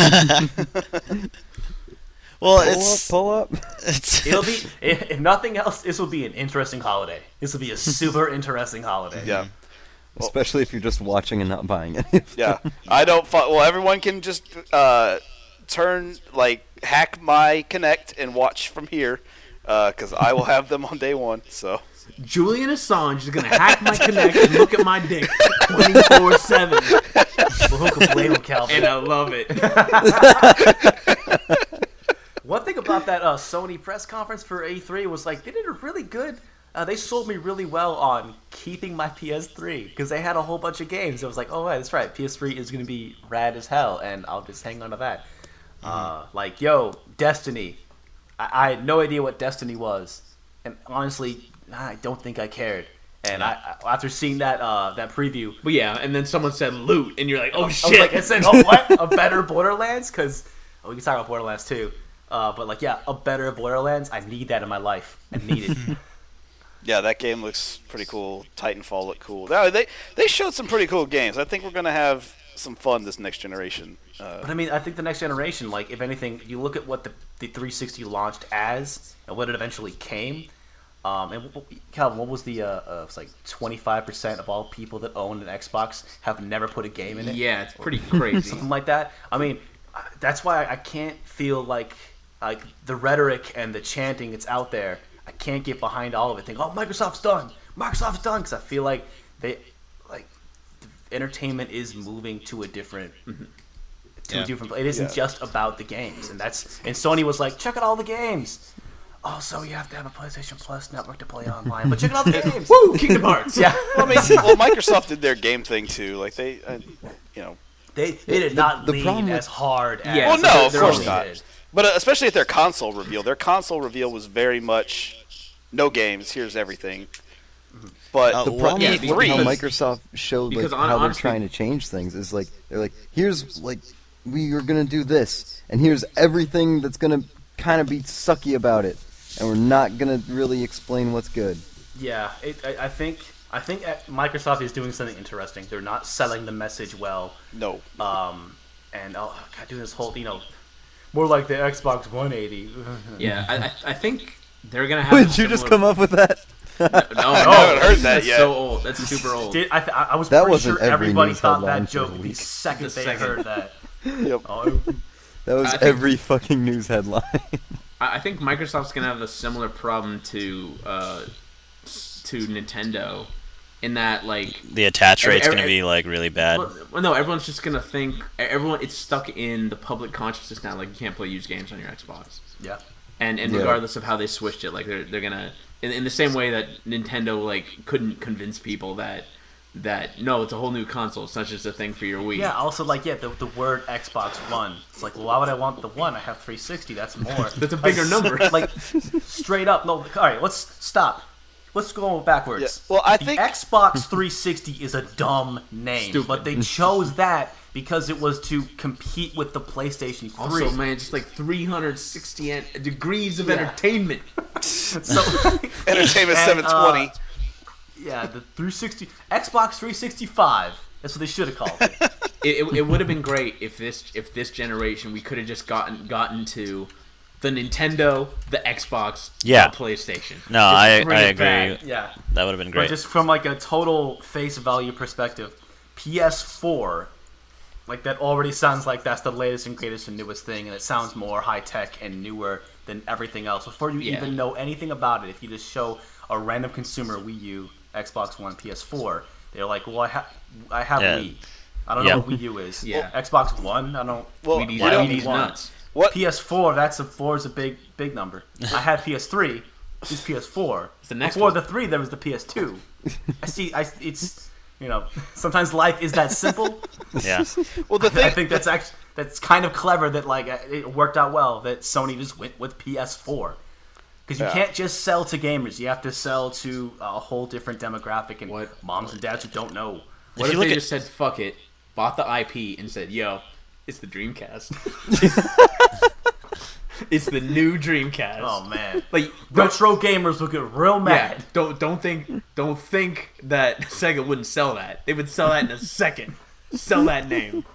Well, Pull up. It'll be, if nothing else, this will be an interesting holiday. This will be a super interesting holiday. Yeah. Especially if you're just watching and not buying it. Yeah. I don't. Well, everyone can just hack my Kinect and watch from here, because I will have them on day one. So Julian Assange is gonna hack my Kinect and look at my dick 24/7. We'll hook a blade with Calvin. And I love it. One thing about that Sony press conference for A3 was like they did a really good. They sold me really well on keeping my PS3 because they had a whole bunch of games. It was like, oh, right, that's right. PS3 is going to be rad as hell, and I'll just hang on to that. Like, yo, Destiny. I had no idea what Destiny was, and honestly, I don't think I cared. And I after seeing that that preview, But yeah, and then someone said loot, and you're like, oh I shit! was like, I said, oh what? A better Borderlands? Because we can talk about Borderlands too. But like, yeah, a better Borderlands. I need that in my life. I need it. yeah, that game looks pretty cool. Titanfall looked cool. They showed some pretty cool games. I think we're gonna have some fun this next generation. But I mean, I think the next generation, like, if anything, you look at what the 360 launched as and what it eventually came. And Calvin, what was the? It's like 25% of all people that own an Xbox have never put a game in it. Yeah, it's pretty crazy. Something like that. I mean, that's why I can't feel like the rhetoric and the chanting that's out there. I can't get behind all of it. Think, oh, Microsoft's done, because I feel like entertainment is moving to a different. A different. It isn't just about the games, and Sony was like, check out all the games. Also, you have to have a PlayStation Plus network to play online, but check out all the games. Woo! Kingdom Hearts. Yeah. Well, I mean, Microsoft did their game thing too. Like they, They did not the lean problem with- as hard as. Yeah, well, no, of their course own not. did. But especially at their console reveal. Their console reveal was very much no games. Here's everything. But The problem Yeah, with E3, how Microsoft showed because how they're honestly- trying to change things is like they're like, here's like we are gonna do this, and here's everything that's gonna kind of be sucky about it, and we're not gonna really explain what's good. Yeah, I think Microsoft is doing something interesting. They're not selling the message well. no. And God, doing this whole, more like the Xbox 180. Yeah, I think they're gonna have. Did you just come up with that? No, I haven't heard that that's yet. so old. That's super old. I was That pretty wasn't sure every everybody news thought headline that for joke the the week. second The they second. heard that. Yep. Oh, That was I think- every fucking news headline. I think Microsoft's gonna have a similar problem to Nintendo, in that like The attach rate's Every- going to be like really bad. well, no, everyone's just gonna think it's stuck in the public consciousness now. Like you can't play used games on your Xbox, yeah. and Yeah. regardless of how they switched it, like they're gonna in the same way that Nintendo like couldn't convince people that no, it's a whole new console. It's not just a thing for your Wii. Yeah, also, the word Xbox One. It's like, well, why would I want the one? I have 360. That's more. That's a bigger number. Like, straight up. No, all right, let's stop. Let's go backwards. Yeah, well, I think- the Xbox 360 is a dumb name, Stupid. but they chose that because it was to compete with the PlayStation 3. Also, man, just like 360 degrees of Yeah. entertainment. So, Entertainment and, 720. yeah, the 360 Xbox 365. That's what they should have called it. It would have been great if this generation we could have just gotten to the Nintendo, the Xbox, Yeah. the PlayStation. No, I Bring it agree. back. Yeah. That would have been But great. just from like a total face value perspective, PS4, like that already sounds like that's the latest and greatest and newest thing, and it sounds more high tech and newer than everything else. Before you Yeah. even know anything about it, if you just show a random consumer Wii U, Xbox One, PS4, they're like, well, I have Yeah. Wii. I don't Yeah. know what Wii U is. Yeah. Xbox One. I don't. Well, Wheaties, you know, Wheaties nuts. what? PS4. Four is a big number. I had PS3. This is PS4. It's the next Before one. the 3, there was the PS2. It's sometimes life is that simple. Yeah. Well, the I thing. think that's kind of clever that like it worked out well that Sony just went with PS4 because you Yeah. can't just sell to gamers. You have to sell to a whole different demographic and What? moms and dads who don't know. What If if you they look just said fuck it, bought the IP, and said, "Yo, it's the Dreamcast. It's the new Dreamcast." Oh man, Like retro gamers will get real yeah, mad. don't think that Sega wouldn't sell that. They would sell that in a second. Sell that name.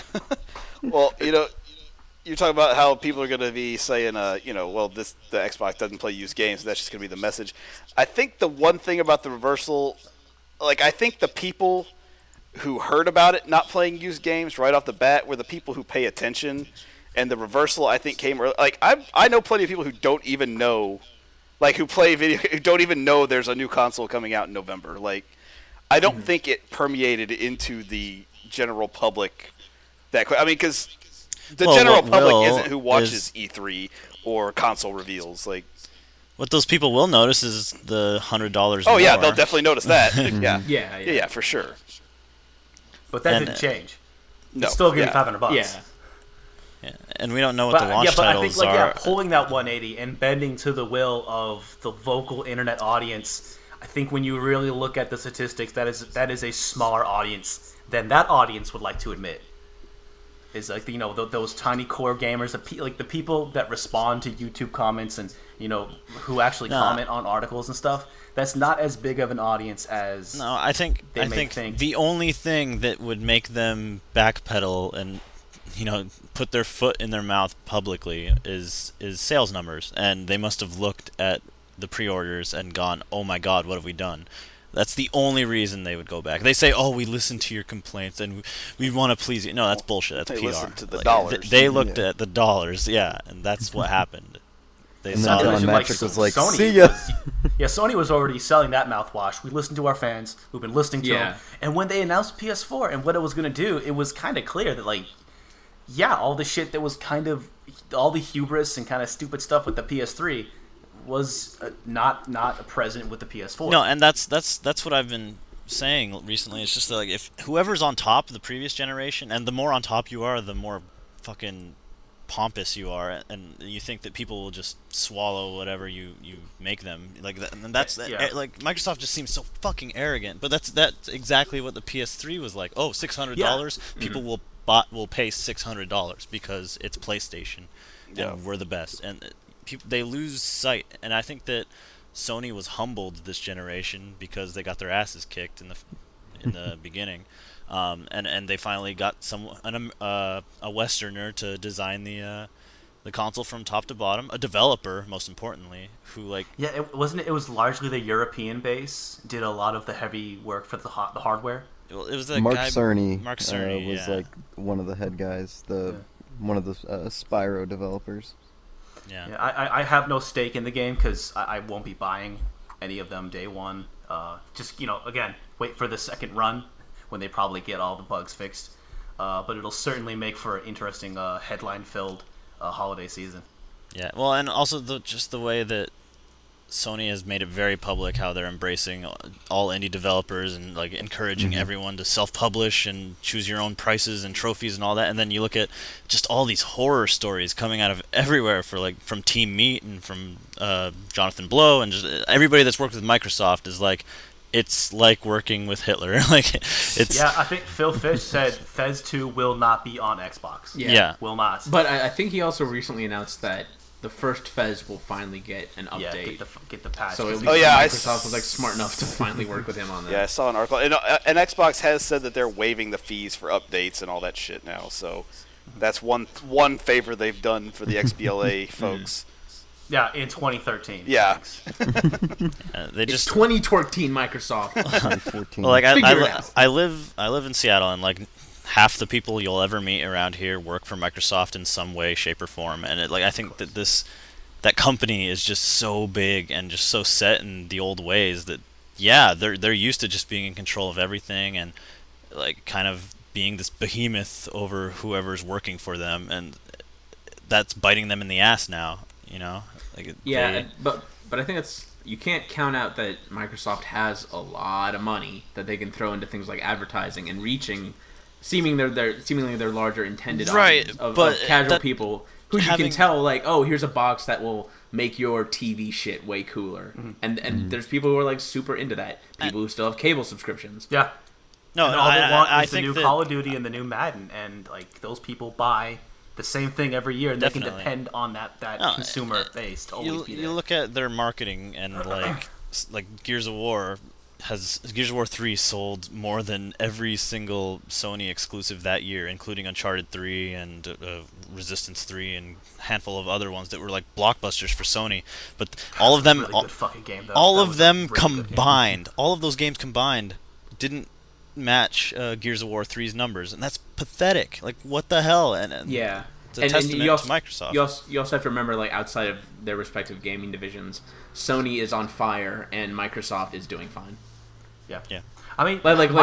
Well, you're talking about how people are going to be saying, well, the Xbox doesn't play used games. That's just going to be the message. I think the one thing about the reversal, like, I think the people who heard about it not playing used games right off the bat were the people who pay attention. And the reversal, I think, came early. Like, I know plenty of people who don't even know, like, who play video, who don't even know there's a new console coming out in November. Like, I don't think it permeated into the general public that quick. I mean, because the Well, general what public will isn't who watches is- E3 or console reveals. Like, What those people will notice is the $100. oh yeah, more. they'll definitely notice that. yeah. Yeah. For sure. But that And, didn't change. No, It's still getting yeah. $500. Yeah. Yeah. And we don't know what But the launch I titles think are. pulling that 180 and bending to the will of the vocal internet audience. I think when you really look at the statistics, that is a smaller audience than that audience would like to admit. Is like those tiny core gamers, like the people that respond to YouTube comments and who actually comment on articles and stuff. That's not as big of an audience as No, I think They may think. the only thing that would make them backpedal and put their foot in their mouth publicly is sales numbers, and they must have looked at the pre-orders and gone, "Oh my God, what have we done?" That's the only reason they would go back. They say, "Oh, we listened to your complaints and we want to please you." No, that's bullshit. That's They PR. listened to the dollars. They looked at the dollars, yeah, and that's what happened. They And saw then that. John Like, Matrick was like, Sony "See ya." Sony was already selling that mouthwash. We listened to our fans who've been listening to Yeah. them. And when they announced PS4 and what it was going to do, it was kind of clear that, like, yeah, all the shit that was kind of, all the hubris and kind of stupid stuff with the PS3 was not present with the PS4. No, and that's what I've been saying recently. It's just that, like, if whoever's on top of the previous generation, and the more on top you are, the more fucking pompous you are, and you think that people will just swallow whatever you make them like that, and that's Yeah. like Microsoft just seems so fucking arrogant. But that's exactly what the PS3 was like. Oh, $600, people will pay $600 because it's PlayStation, and we're the best, and they lose sight. And I think that Sony was humbled this generation because they got their asses kicked in the beginning. And they finally got a Westerner to design the console from top to bottom, a developer most importantly, who like Yeah, it was largely the European base did a lot of the heavy work for the hardware. it was the Mark guy, Cerny, Mark Cerny was yeah. like one of the head guys, one of the Spyro developers. yeah. Yeah, I have no stake in the game because I won't be buying any of them day one. Just again, wait for the second run when they probably get all the bugs fixed. But it'll certainly make for an interesting headline-filled holiday season. Yeah, well, and also just the way that Sony has made it very public how they're embracing all indie developers and like encouraging everyone to self-publish and choose your own prices and trophies and all that. And then you look at just all these horror stories coming out of everywhere from Team Meat and from Jonathan Blow and just everybody that's worked with Microsoft is like, it's like working with Hitler. Like it's Yeah, I think Phil Fish said Fez 2 will not be on Xbox. yeah. Will not. But I think he also recently announced that the first Fez will finally get an Yeah, update. get the patch. So at least I Microsoft was like smart enough to finally work with him on that. Yeah, I saw an article, and Xbox has said that they're waiving the fees for updates and all that shit now. So that's one favor they've done for the XBLA folks. Yeah, in 2013. Yeah. They It's just 2014 Microsoft. 14. well, like Figure it out. I live in Seattle, and like half the people you'll ever meet around here work for Microsoft in some way, shape, or form. And I think that that company is just so big and just so set in the old ways that they're used to just being in control of everything and like kind of being this behemoth over whoever's working for them, and that's biting them in the ass now. You know, like but I think you can't count out that Microsoft has a lot of money that they can throw into things like advertising and reaching seemingly their larger intended audience of casual people who you can tell, like, oh, here's a box that will make your TV shit way cooler. And there's people who are like super into that. People who still have cable subscriptions. Yeah. No, and all they want I is the new Call of Duty and the new Madden, and like those people buy the same thing every year, and they can depend on that consumer base to always be there. You look at their marketing, and like Gears of War 3 sold more than every single Sony exclusive that year, including Uncharted 3 and Resistance 3 and a handful of other ones that were like blockbusters for Sony. But all of them, really good fucking game, though. all of them combined, all of those games combined, didn't match Gears of War 3's numbers, and that's pathetic. Like, what the hell? And yeah, it's a testament to Microsoft. You also have to remember, like, outside of their respective gaming divisions, Sony is on fire and Microsoft is doing fine. Yeah. I mean,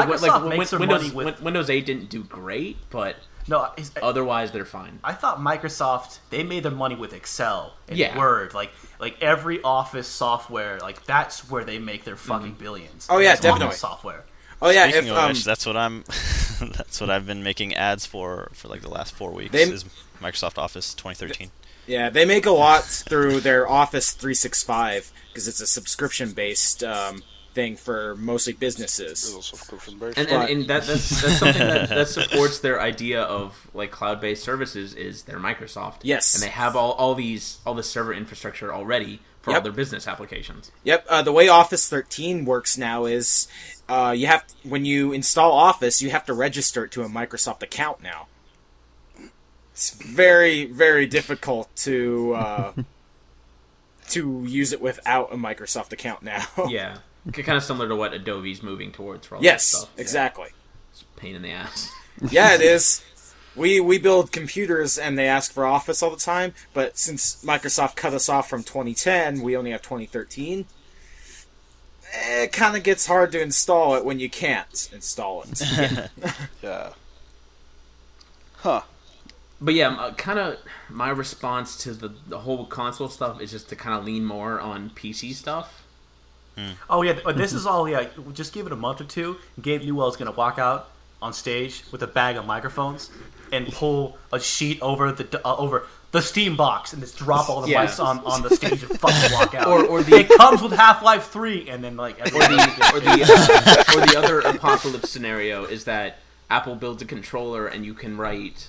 Windows 8 didn't do great, but otherwise they're fine. I thought Microsoft, they made their money with Excel and Word, like every Office software, like that's where they make their fucking billions. Oh yeah, definitely. Office software. Oh yeah, Speaking of which, that's what I've been making ads for like the last 4 weeks. Is Microsoft Office 2013. Yeah, they make a lot through their Office 365 because it's a subscription-based thing for mostly businesses. And that's something that supports their idea of like cloud-based services is their Microsoft. Yes, and they have all the server infrastructure already for all their business applications. Yep. The way Office 13 works now is when you install Office, you have to register it to a Microsoft account now. It's very, very difficult to use it without a Microsoft account now. Yeah, kind of similar to what Adobe's moving towards for all that stuff. Yes, exactly. It's a pain in the ass. Yeah, it is. We build computers and they ask for Office all the time, but since Microsoft cut us off from 2010, we only have 2013. It kind of gets hard to install it when you can't install it. Yeah. Huh. But yeah, kind of my response to the whole console stuff is just to kind of lean more on PC stuff. Oh yeah, this is all. Yeah, just give it a month or two. Gabe Newell's gonna walk out on stage with a bag of microphones and pull a sheet over the Steam box and just drop all the mics on the stage and fucking walk out. Or it comes with Half-Life 3, and then like or the other apocalypse scenario is that Apple builds a controller and you can write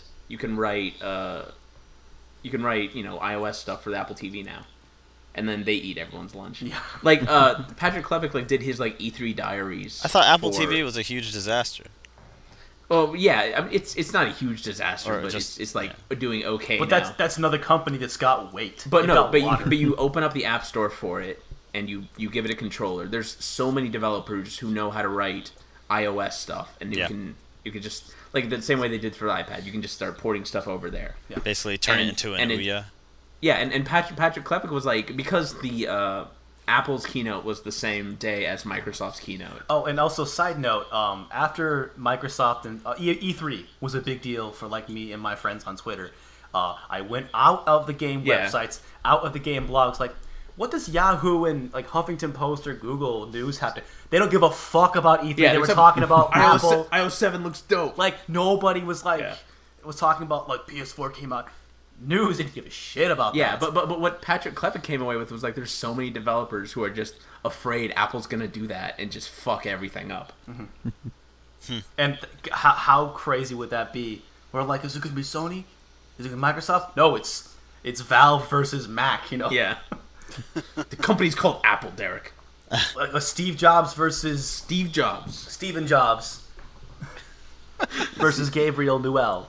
iOS stuff for the Apple TV now, and then they eat everyone's lunch. Yeah. Like Patrick Klepek did his like E3 diaries. I thought Apple TV was a huge disaster. Well, yeah, I mean, it's not a huge disaster, but it's like doing okay. But now. that's another company that's got weight. But you open up the App Store for it and you give it a controller. There's so many developers who know how to write iOS stuff, and you can just like the same way they did for the iPad. You can just start porting stuff over there. Yeah. Basically, turn it into an Ouya. Yeah, and Patrick Klepek was like, because the Apple's keynote was the same day as Microsoft's keynote. Oh, and also side note, after Microsoft and E3 was a big deal for like me and my friends on Twitter. I went out of the game websites, out of the game blogs. Like, what does Yahoo and like Huffington Post or Google News have to? They don't give a fuck about E3. Yeah, they were talking about Apple. iOS 7 looks dope. Like nobody was like was talking about like PS4 came out. News didn't give a shit about that. Yeah, but what Patrick Klepek came away with was like there's so many developers who are just afraid Apple's gonna do that and just fuck everything up. Mm-hmm. And how crazy would that be? We're like, is it gonna be Sony? Is it gonna be Microsoft? No, it's Valve versus Mac. You know? Yeah. The company's called Apple, Derek. Like a Steve Jobs versus Steve Jobs. Steven Jobs versus Gabriel Newell.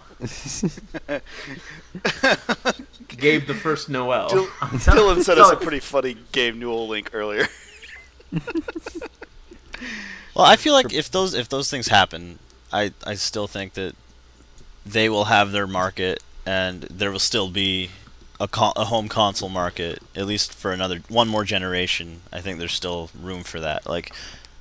Gabe the First Noel. Dylan sent us a pretty funny Gabe Newell link earlier. Well, I feel like if those things happen, I still think that they will have their market, and there will still be a home console market, at least for one more generation. I think there's still room for that. Like,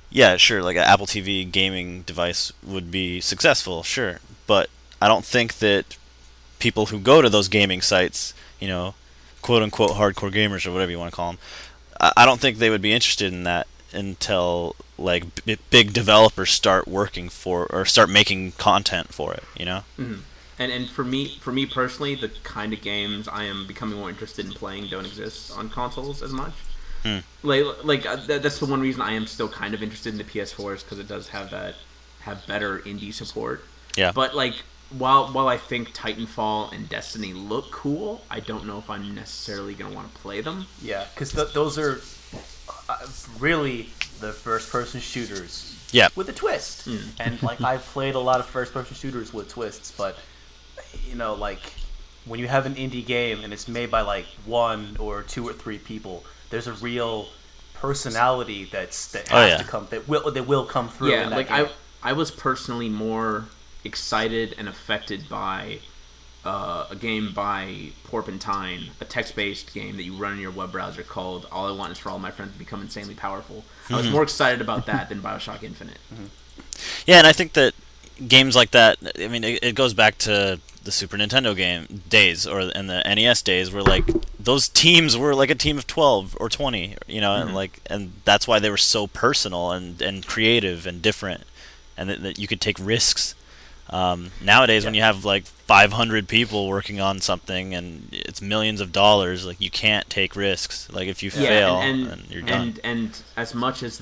yeah, sure, like an Apple TV gaming device would be successful, sure, but I don't think that people who go to those gaming sites, quote unquote hardcore gamers or whatever you want to call them, I don't think they would be interested in that until like big developers start working for or start making content for it, Mm-hmm. And for me personally, the kind of games I am becoming more interested in playing don't exist on consoles as much. That's the one reason I am still kind of interested in the PS4 is because it does have better indie support. Yeah. But like while I think Titanfall and Destiny look cool, I don't know if I'm necessarily going to want to play them. Yeah, because those are really the first-person shooters. Yeah. With a twist. And like I've played a lot of first-person shooters with twists, but like when you have an indie game and it's made by like 1 or 2 or 3 people, there's a real personality that has to come that will come through. Yeah, in that like game. I was personally more excited and affected by a game by Porpentine, a text-based game that you run in your web browser called All I Want Is For All My Friends to Become Insanely Powerful. I was more excited about that than Bioshock Infinite. Yeah, and I think that games like that, I mean, it goes back to the Super Nintendo game days and the NES days where like those teams were like a team of 12 or 20, and that's why they were so personal and creative and different, and that you could take risks. Nowadays, when you have like 500 people working on something and it's millions of dollars, like you can't take risks. Like if you fail, then you're done. And as much as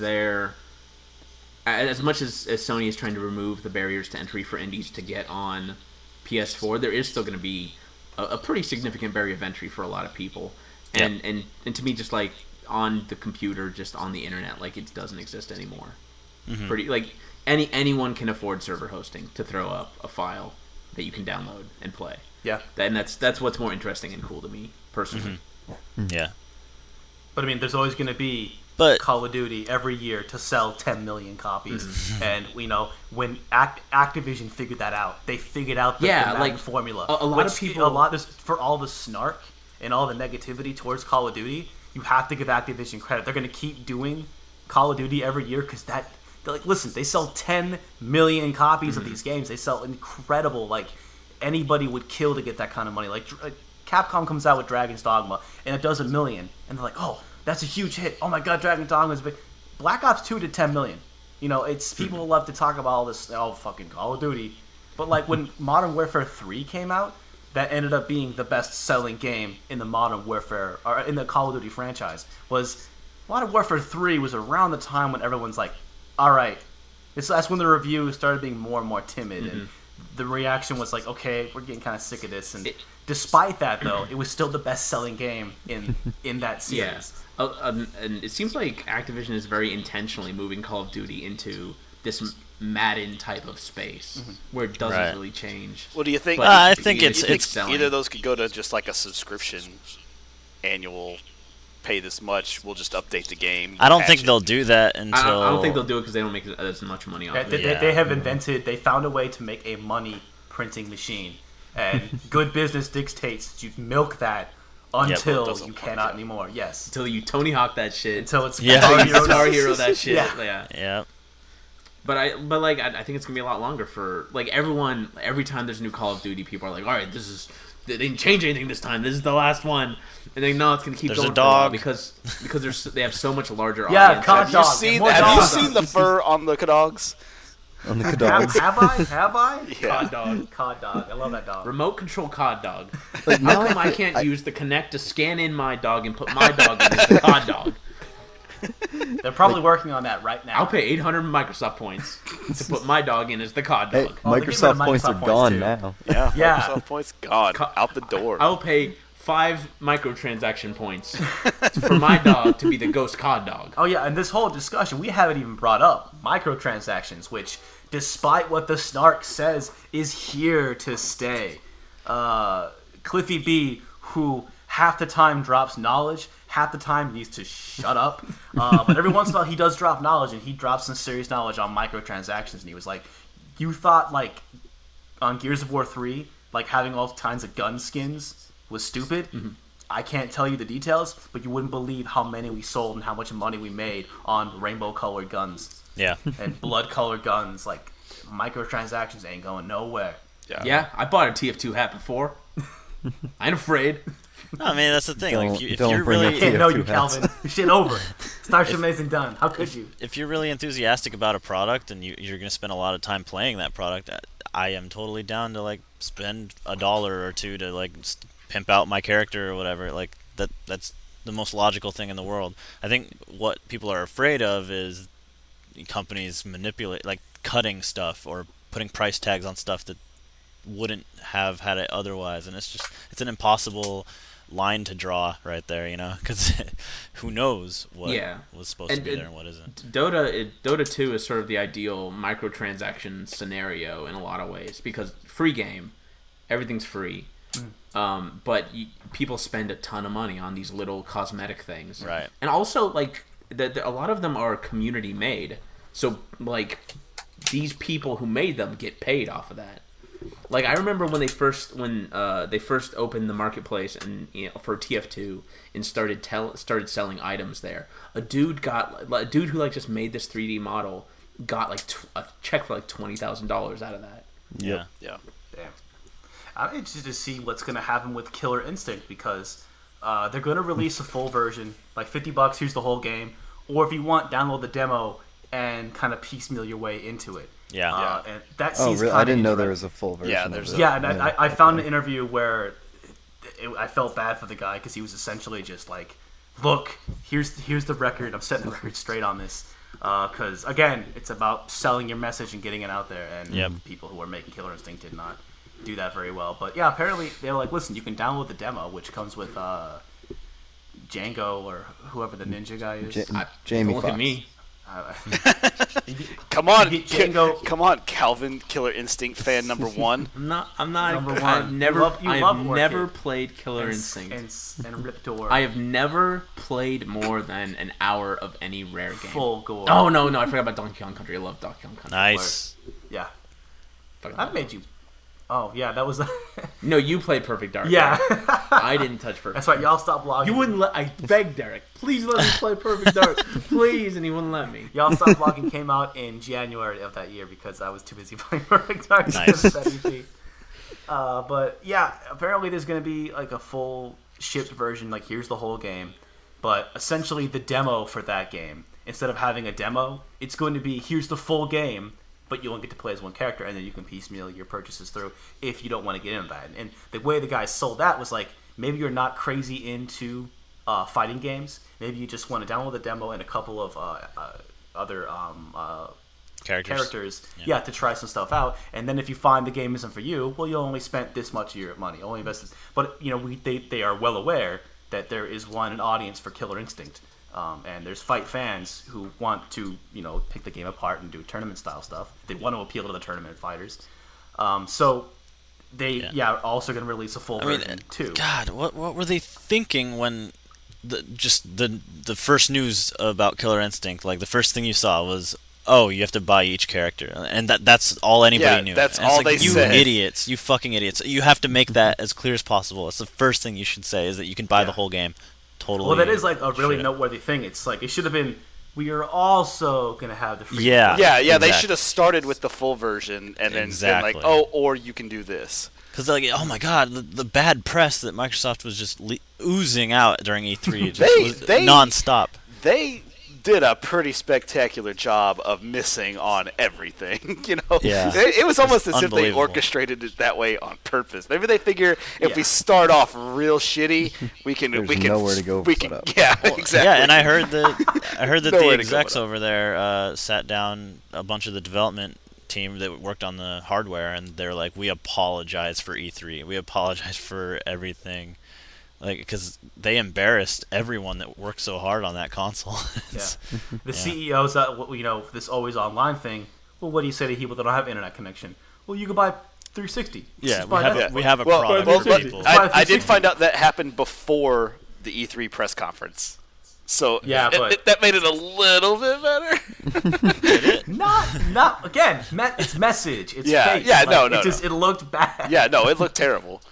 Sony is trying to remove the barriers to entry for indies to get on PS4, there is still going to be a pretty significant barrier of entry for a lot of people. And to me, just like on the computer, just on the internet, like it doesn't exist anymore. Mm-hmm. Pretty like anyone can afford server hosting to throw up a file that you can download and play. Yeah, and that's what's more interesting and cool to me personally. Mm-hmm. Yeah, but I mean, there's always going to be Call of Duty every year to sell 10 million copies, and when Activision figured that out, they figured out the Madden formula. A lot of people, for all the snark and all the negativity towards Call of Duty, you have to give Activision credit. They're going to keep doing Call of Duty every year because they're like, listen, they sell 10 million copies of these games. They sell incredible. Like anybody would kill to get that kind of money. Like Capcom comes out with Dragon's Dogma and it does 1 million, and they're like, oh, that's a huge hit. Oh my god, Dragon's Dogma is big. Black Ops 2 did 10 million. It's people love to talk about all this, fucking Call of Duty. But like when Modern Warfare 3 came out, that ended up being the best-selling game in the Modern Warfare, or in the Call of Duty franchise. Was Modern Warfare 3 was around the time when everyone's like, all right. That's when the review started being more and more timid, and the reaction was like, okay, we're getting kind of sick of this. And despite that, though, it was still the best-selling game in that series. Yeah. And it seems like Activision is very intentionally moving Call of Duty into this Madden type of space where it doesn't really change. Well, do you think? I think it's either of those could go to just like a subscription, annual, pay this much. We'll just update the game. I don't think they'll do that until. I don't think they'll do it because they don't make as much money off it. They have invented. They found a way to make a money printing machine, and good business dictates that you milk that. Until you cannot anymore. Yes. Until you Tony Hawk that shit. Until it's Guitar Hero that shit. Yeah. But I think it's gonna be a lot longer for like everyone. Every time there's a new Call of Duty, people are like, all right, they didn't change anything this time. This is the last one. And they know it's gonna keep going a dog. for a while because they have so much larger audience. COD dog. Have you seen the fur on the dogs? On the dogs. Have I? Yeah. COD dog. I love that dog. Remote control COD dog. Like, How come I can't use the Kinect to scan in my dog and put my dog in as the COD dog? They're probably working on that right now. I'll pay 800 Microsoft points to put my dog in as the COD Hey, dog. Microsoft points are gone too. now. Yeah. Yeah. Microsoft points gone out the door. I'll pay 5 microtransaction points for my dog to be the Ghost COD dog. Oh yeah, and this whole discussion we haven't even brought up microtransactions, which, despite what the snark says, is here to stay. Cliffy B, who half the time drops knowledge, half the time needs to shut up. But every once in a while he does drop knowledge, and he drops some serious knowledge on microtransactions. And he was like, you thought like on Gears of War 3, like having all kinds of gun skins was stupid? I can't tell you the details, but you wouldn't believe how many we sold and how much money we made on rainbow-colored guns Yeah. and blood-colored guns. Like, microtransactions ain't going nowhere. Yeah, I bought a TF2 hat before. I ain't afraid. I mean, that's the thing. Like, if Don't you're bring up really, Can't know TF2 you, hats. Calvin. Shit over. Starship Amazing done. How could you? if you're really enthusiastic about a product and you're going to spend a lot of time playing that product, I am totally down to like spend $1 or $2 to like pimp out my character or whatever. Like that's the most logical thing in the world. I think what people are afraid of is companies like cutting stuff or putting price tags on stuff that wouldn't have had it otherwise, and it's an impossible line to draw right there, because who knows what was supposed to be there and what isn't. Dota 2 is sort of the ideal microtransaction scenario in a lot of ways, because free game, everything's free, but people spend a ton of money on these little cosmetic things, Right? And also like a lot of them are community made, so like these people who made them get paid off of that. Like I remember when they first opened the marketplace and for TF2 and started selling items there. A dude who like just made this 3D model got like a check for like $20,000 out of that. Yeah. Yeah. Damn. I'm interested to see what's going to happen with Killer Instinct, because they're going to release a full version, like $50. Here's the whole game, or if you want, download the demo and kind of piecemeal your way into it. Yeah. And that Oh, seems really? I didn't know there was a full version. Yeah, of there's it. Yeah, and I found an interview where I felt bad for the guy because he was essentially just like, look, here's the record. I'm setting the record straight on this. Because, again, it's about selling your message and getting it out there. And people who are making Killer Instinct did not do that very well. But, yeah, apparently they're like, listen, you can download the demo, which comes with Django or whoever the ninja guy is. Jamie Don't look Foxx. at me. Come on, You get Django. come on, Calvin, Killer Instinct fan number one. I'm not. Number one. I've never. You love I've Orchid. never played Killer and, Instinct. and Riptor. I have never played more than an hour of any rare game. Full gore. Oh no, I forgot about Donkey Kong Country. I love Donkey Kong Country. Nice. Yeah. Fucking I've made you. Oh, yeah, that was... No, you played Perfect Dark. yeah. I didn't touch Perfect. That's right, y'all stop logging. You wouldn't let. I begged Derek, please let me play Perfect Dark, please, and he wouldn't let me. Y'all Stop Logging came out in January of that year because I was too busy playing Perfect Dark. Nice. But yeah, apparently there's going to be like a full shipped version, like here's the whole game. But essentially the demo for that game, instead of having a demo, it's going to be here's the full game, but you only get to play as one character, and then you can piecemeal your purchases through if you don't want to get into that. And the way the guys sold that was like, maybe you're not crazy into fighting games. Maybe you just want to download the demo and a couple of other characters, to try some stuff out. And then if you find the game isn't for you, well, you only spent this much of your money, only invested. But they are well aware that there is an audience for Killer Instinct. And there's fight fans who want to, pick the game apart and do tournament style stuff. They want to appeal to the tournament fighters. So they, are also going to release a full version too. God, what were they thinking when the first news about Killer Instinct? Like the first thing you saw was, oh, you have to buy each character, and that's all anybody knew. That's and it's all like, they said. You idiots, you fucking idiots! You have to make that as clear as possible. It's the first thing you should say is that you can buy the whole game. Totally. Well, that is like a really noteworthy thing. It's like it should have been. We are also going to have the free. Yeah. Yeah. Exactly. They should have started with the full version and then been like, oh, or you can do this. Because like, oh my God, the bad press that Microsoft was just oozing out during E3 just was nonstop. They did a pretty spectacular job of missing on everything. Yeah. It was almost as if they unbelievable. orchestrated it that way on purpose. Maybe they figure if we start off real shitty, we can nowhere to go but up. Yeah, exactly. Yeah, and I heard that the Nowhere to go execs but up. over there sat down a bunch of the development team that worked on the hardware, and they're like, we apologize for E3. We apologize for everything. Like, because they embarrassed everyone that worked so hard on that console. The CEOs that this always online thing. Well, what do you say to people that don't have internet connection? Well, you can buy 360. Yeah, Just buy that. we have a product well, for people. I did find out that happened before the E3 press conference. So that made it a little bit better. Not again. It's message. It's fake. Yeah, no. It looked bad. Yeah, no, it looked terrible.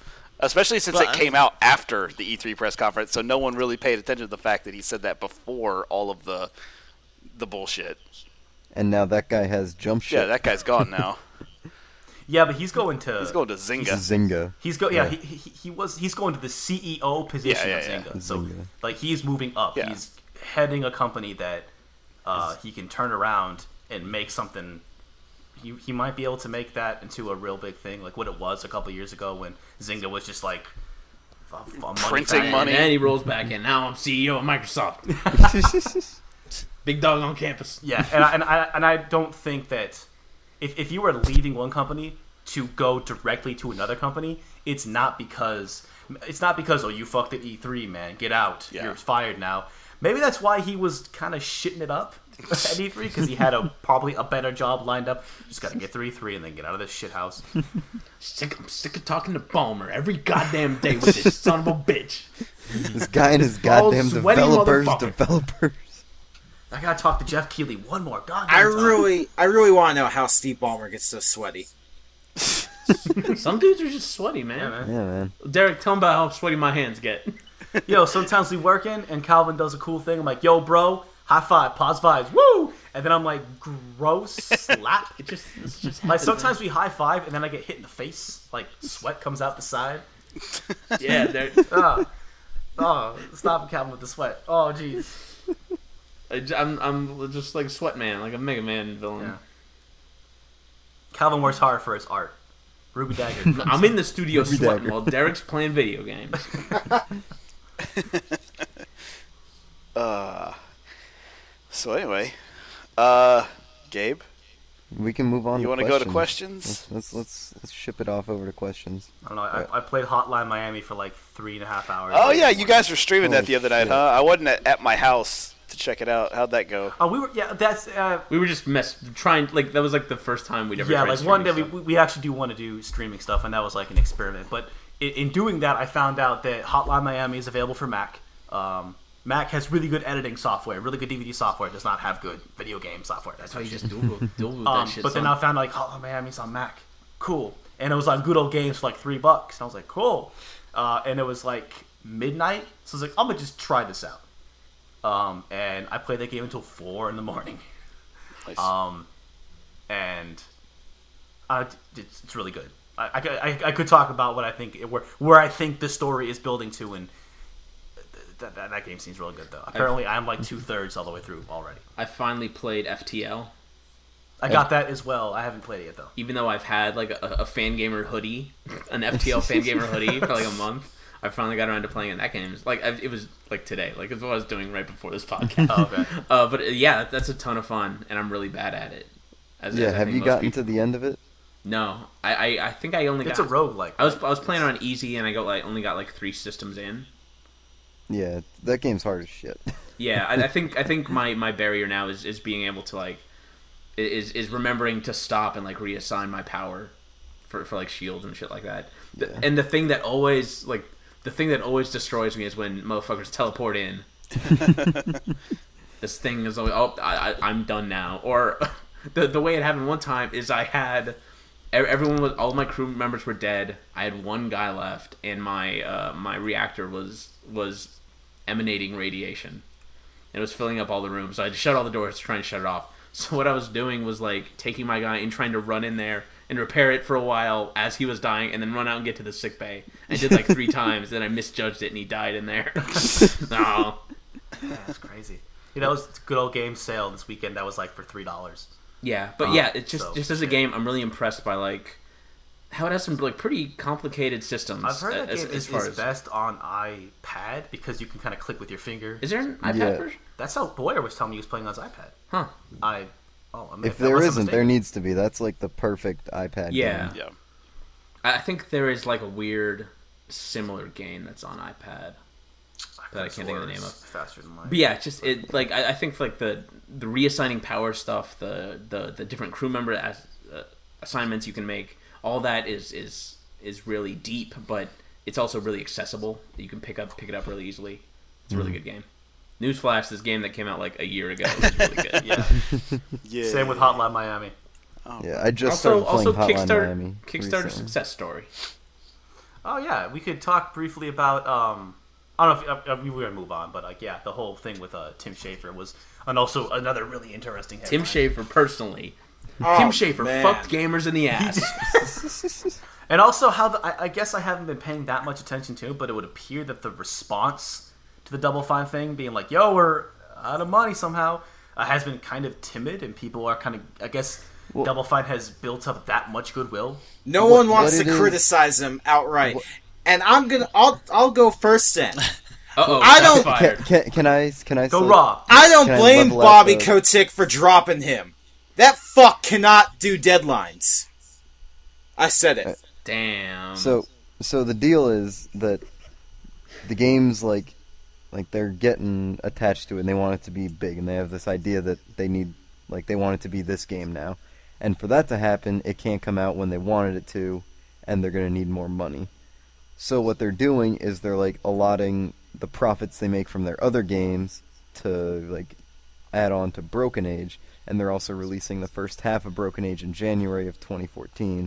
Especially since it came out after the E3 press conference, so no one really paid attention to the fact that he said that before all of the bullshit. And now that guy has jump ship. Yeah, that guy's gone now. Yeah, but he's going to Zynga. Zynga. He's going to the CEO position of Zynga. So Zynga. like he's moving up. Yeah. He's heading a company that he can turn around and make something. He might be able to make that into a real big thing, like what it was a couple years ago when Zynga was just like Printing money. And then he rolls back in. Now I'm CEO of Microsoft. Big dog on campus. Yeah, and I don't think that if you were leaving one company to go directly to another company, it's not because oh, you fucked at E3, man, get out, you're fired now. Maybe that's why he was kind of shitting it up at E3, because he had probably a better job lined up. Just gotta get through E3 and then get out of this shit house. I'm sick of talking to Ballmer every goddamn day with this son of a bitch. This guy and his goddamn sweaty developers. I gotta talk to Jeff Keighley one more goddamn I time. really want to know how Steve Ballmer gets so sweaty. Some dudes are just sweaty, man. Yeah, man. Yeah, man. Derek, tell him about how sweaty my hands get. Yo, sometimes we working and Calvin does a cool thing. I'm like, yo, bro, high five, pause vibes, woo! And then I'm like, gross slap. It's just Like sometimes we high five and then I get hit in the face. Like sweat comes out the side. yeah, Derek. Stop Calvin with the sweat. Oh, jeez. I'm just like Sweat Man, like a Mega Man villain. Yeah. Calvin works hard for his art. Ruby Dagger. I'm in the studio Ruby sweating Dagger. while Derek's playing video games. So anyway, Gabe, We can move on. you want to go to questions? Let's ship it off over to questions. I don't know. I played Hotline Miami for like 3.5 hours. Oh yeah, you guys were streaming that the other night, shit. huh? I wasn't at my house to check it out. How'd that go? Oh, we were. Yeah, that's. We were just trying, like, that was like the first time we'd ever Yeah, tried like one day streaming stuff. we actually do want to do streaming stuff, and that was like an experiment. But in doing that, I found out that Hotline Miami is available for Mac. Mac has really good editing software, really good DVD software. It does not have good video game software. That's That's how you shit. just dual that shit. But then son. I found like Hotline Miami's on Mac. Cool. And it was on Good Old Games for like $3. And I was like, cool. And it was like midnight. So I was like, I'm gonna just try this out. And I played that game until 4 in the morning. Nice. And it's really good. I could talk about what I think where I think the story is building to, and that game seems really good though. Apparently, I'm like 2/3 all the way through already. I finally played FTL, I got that as well. I haven't played it yet though. even though I've had like a Fangamer hoodie, an FTL Fangamer hoodie for like a month. I finally got around to playing it. That game is like it was like today, like it's what I was doing right before this podcast. Oh, okay. But yeah, that's a ton of fun, and I'm really bad at it. As I Have think you most gotten people- to the end of it? No, I think I only It's got. a roguelike. I was playing on easy, and I only got like 3 systems in. Yeah, that game's hard as shit. Yeah, I think my barrier now is being able to like is remembering to stop and like reassign my power for like shields and shit like that. Yeah. And the thing that always destroys me is when motherfuckers teleport in. This thing is always I'm done now. Or the way it happened one time is I had all my crew members were dead. I had one guy left, and my reactor was emanating radiation. And it was filling up all the rooms. So I had to shut all the doors to try and shut it off. So what I was doing was like taking my guy and trying to run in there and repair it for a while as he was dying, and then run out and get to the sick bay. I did like 3 times, then I misjudged it and he died in there. No. Yeah, that's crazy. That was Good Old Games sale this weekend. That was like for $3. Yeah, but yeah, it's just So, as a game, I'm really impressed by like how it has some like pretty complicated systems. I've heard that as, game as is far as best on iPad because you can kind of click with your finger. Is there an iPad Yeah. version? That's how Boyer was telling me he was playing on his iPad. Huh. If there isn't, there needs to be. That's like the perfect iPad Yeah. game. Yeah. I think there is like a weird similar game that's on iPad that I can't think of the name of. Faster than mine. But yeah, it's just it like I think like the reassigning power stuff, the different crew member assignments you can make, all that is really deep, but it's also really accessible. You can pick it up really easily. It's a really good game. Newsflash: this game that came out like a year ago is really good. Yeah. Yeah. Same with Hotline Miami. Yeah, I just Also started playing Hotline Kickstarter Miami. Kickstarter recently. success story. Oh yeah, we could talk briefly about. I don't know if we're gonna move on, but the whole thing with Tim Schafer was, and also another really interesting headline. Tim Schafer personally. Oh, Tim Schafer man. fucked gamers in the ass. And also how I guess I haven't been paying that much attention to it, but it would appear that the response to the Double Fine thing, being like, "Yo, we're out of money somehow," has been kind of timid, and people are kind of, I guess, Double Fine has built up that much goodwill. No one wants what to it is- criticize him outright. And I'll go first then. Uh-oh, I shots don't- fired. Can I Go say- Raw. I don't Can I blame level out Bobby the- Kotick for dropping him. That fuck cannot do deadlines. I said it. Damn. So the deal is that the game's like they're getting attached to it and they want it to be big, and they have this idea that they want it to be this game now. And for that to happen, it can't come out when they wanted it to, and they're going to need more money. So what they're doing is they're like allotting the profits they make from their other games to like add on to Broken Age, and they're also releasing the first half of Broken Age in January of 2014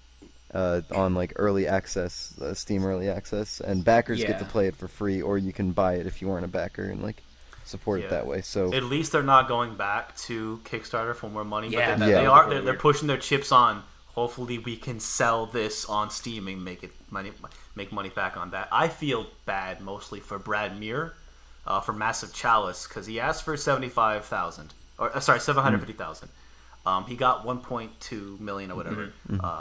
on like early access, Steam early access, and backers get to Yeah. play it for free, or you can buy it if you aren't a backer and like support it that way. So At least they're not going back to Kickstarter for more money. Yeah, but that- they that are. would be They're weird. pushing their chips on. Hopefully, we can sell this on Steam and make money back on that. I feel bad mostly for Brad Muir, for Massive Chalice, because he asked for 75,000, or 750,000. He got 1.2 million or whatever,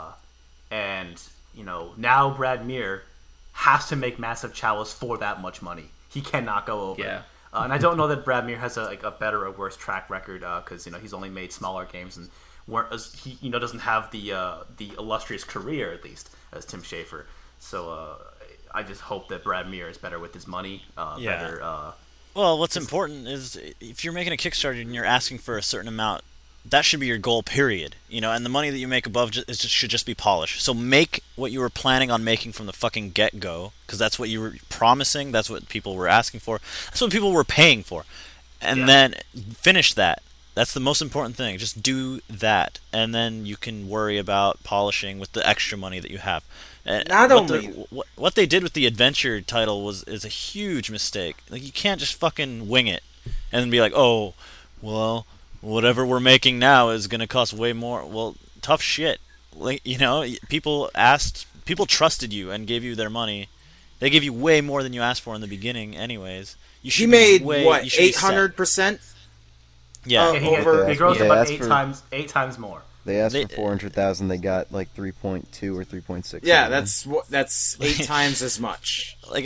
and now Brad Muir has to make Massive Chalice for that much money. He cannot go over. Yeah. And I don't know that Brad Muir has a better or worse track record, because he's only made smaller games and he doesn't have the illustrious career, at least, as Tim Schafer. So I just hope that Brad Muir is better with his money. Yeah. Better. Well, what's important is if you're making a Kickstarter and you're asking for a certain amount, that should be your goal, period. And the money that you make above should just be polished. So make what you were planning on making from the fucking get-go, because that's what you were promising, that's what people were asking for, that's what people were paying for. And then finish that. That's the most important thing. Just do that, and then you can worry about polishing with the extra money that you have. Not only- What they did with the adventure title is a huge mistake. Like, you can't just fucking wing it and then be like, oh, well, whatever we're making now is going to cost way more. Well, tough shit. Like, people trusted you and gave you their money. They gave you way more than you asked for in the beginning anyways. He made, you should be set. 800%? Yeah. Oh, He over- grossed Yeah, about that's eight times more. they asked They- for 400,000, they got like 3.2 or 3.6. Yeah, million. that's 8 times as much. Like,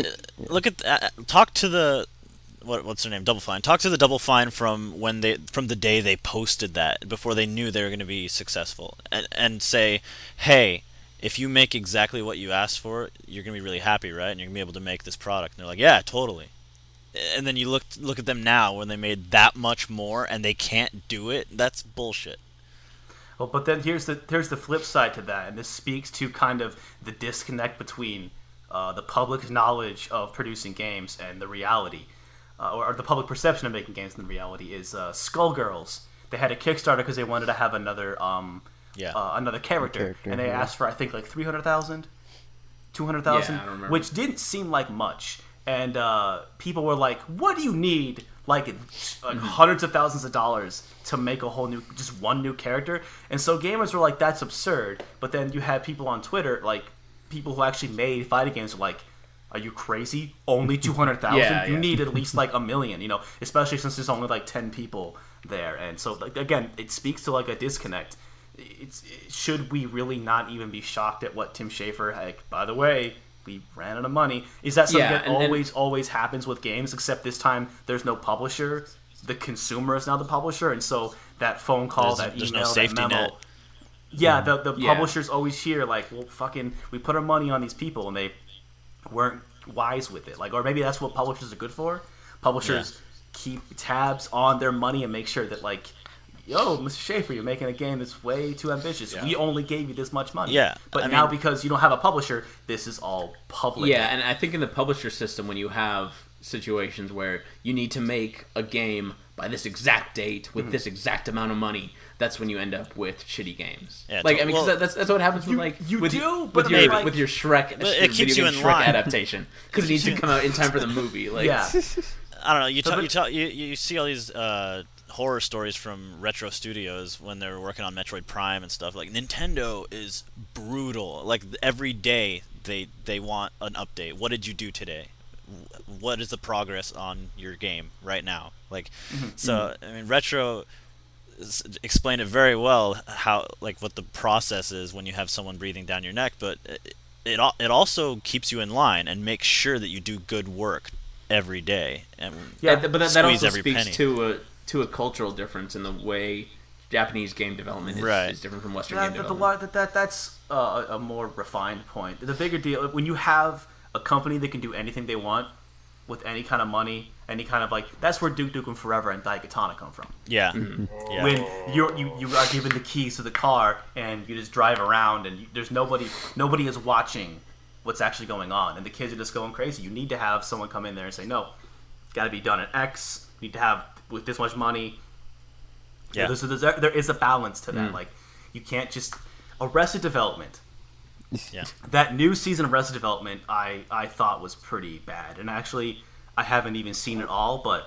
talk to the what's their name, Double Fine. Talk to the Double Fine from the day they posted that, before they knew they were going to be successful, and say, hey, if you make exactly what you asked for, you're going to be really happy, right? And you're going to be able to make this product. And they're like, yeah, totally. And then you look at them now when they made that much more and they can't do it. That's bullshit. Well, but then here's the flip side to that, and this speaks to kind of the disconnect between the public knowledge of producing games and the reality, or the public perception of making games and the reality. Is Skullgirls? They had a Kickstarter because they wanted to have another another character, and they asked for, I think, like 300,000, 200,000, Yeah, I don't remember. which didn't seem like much. And people were like, "What do you need? Like hundreds of thousands of dollars to make a whole new, just one new character?" And so gamers were like, "That's absurd." But then you had people on Twitter, like people who actually made fighting games, were like, "Are you crazy? Only 200,000? Yeah, You yeah. need at least like 1 million." Especially since there's only like 10 people there. And so, like, again, it speaks to like a disconnect. Should we really not even be shocked at what Tim Schafer? Like, by the way, we ran out of money. Is that something Yeah, that and always happens with games, except this time there's no publisher? The consumer is now the publisher, and so that phone call, There's no that email, safety that memo. net. Yeah, the Yeah. publishers always hear like, well, fucking, we put our money on these people, and they weren't wise with it. Like, or maybe that's what publishers are good for. Publishers keep tabs on their money and make sure that, like, yo, Mr. Schafer, you're making a game that's way too ambitious. Yeah. We only gave you this much money. Yeah, But I now, mean- because you don't have a publisher, this is all public. Yeah, and I think in the publisher system, when you have situations where you need to make a game by this exact date with this exact amount of money. That's when you end up with shitty games. Yeah, like I mean, 'cause well, that's what happens with like you with, do, with but your maybe. with your Shrek. But it keeps video you game in Shrek line. adaptation because it needs to come out in time for the movie. Like, Yeah. I don't know. You see all these horror stories from Retro Studios when they were working on Metroid Prime and stuff. Like Nintendo is brutal. Like every day they want an update. What did you do today? What is the progress on your game right now? Like, so I mean, Retro explained it very well how like what the process is when you have someone breathing down your neck, but it also keeps you in line and makes sure that you do good work every day. And yeah, but that squeeze also every speaks penny. to a cultural difference in the way Japanese game development is different from Western game development. That's a more refined point. The bigger deal when you have a company that can do anything they want with any kind of money, any kind of like that's where Duke Nukem Forever and Daikatana come from. Yeah. Yeah. When you are given the keys to the car and you just drive around and there's nobody is watching what's actually going on and the kids are just going crazy. You need to have someone come in there and say no, it's got to be done at X. You need to have with this much money. Yeah. There is a balance to that. Like you can't just Arrested Development. Yeah. That new season of Arrested Development, I thought was pretty bad, and actually, I haven't even seen it all, but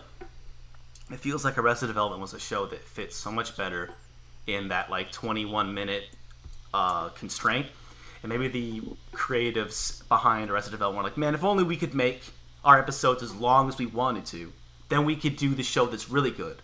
it feels like Arrested Development was a show that fits so much better in that like 21-minute constraint, and maybe the creatives behind Arrested Development were like, man, if only we could make our episodes as long as we wanted to, then we could do the show that's really good.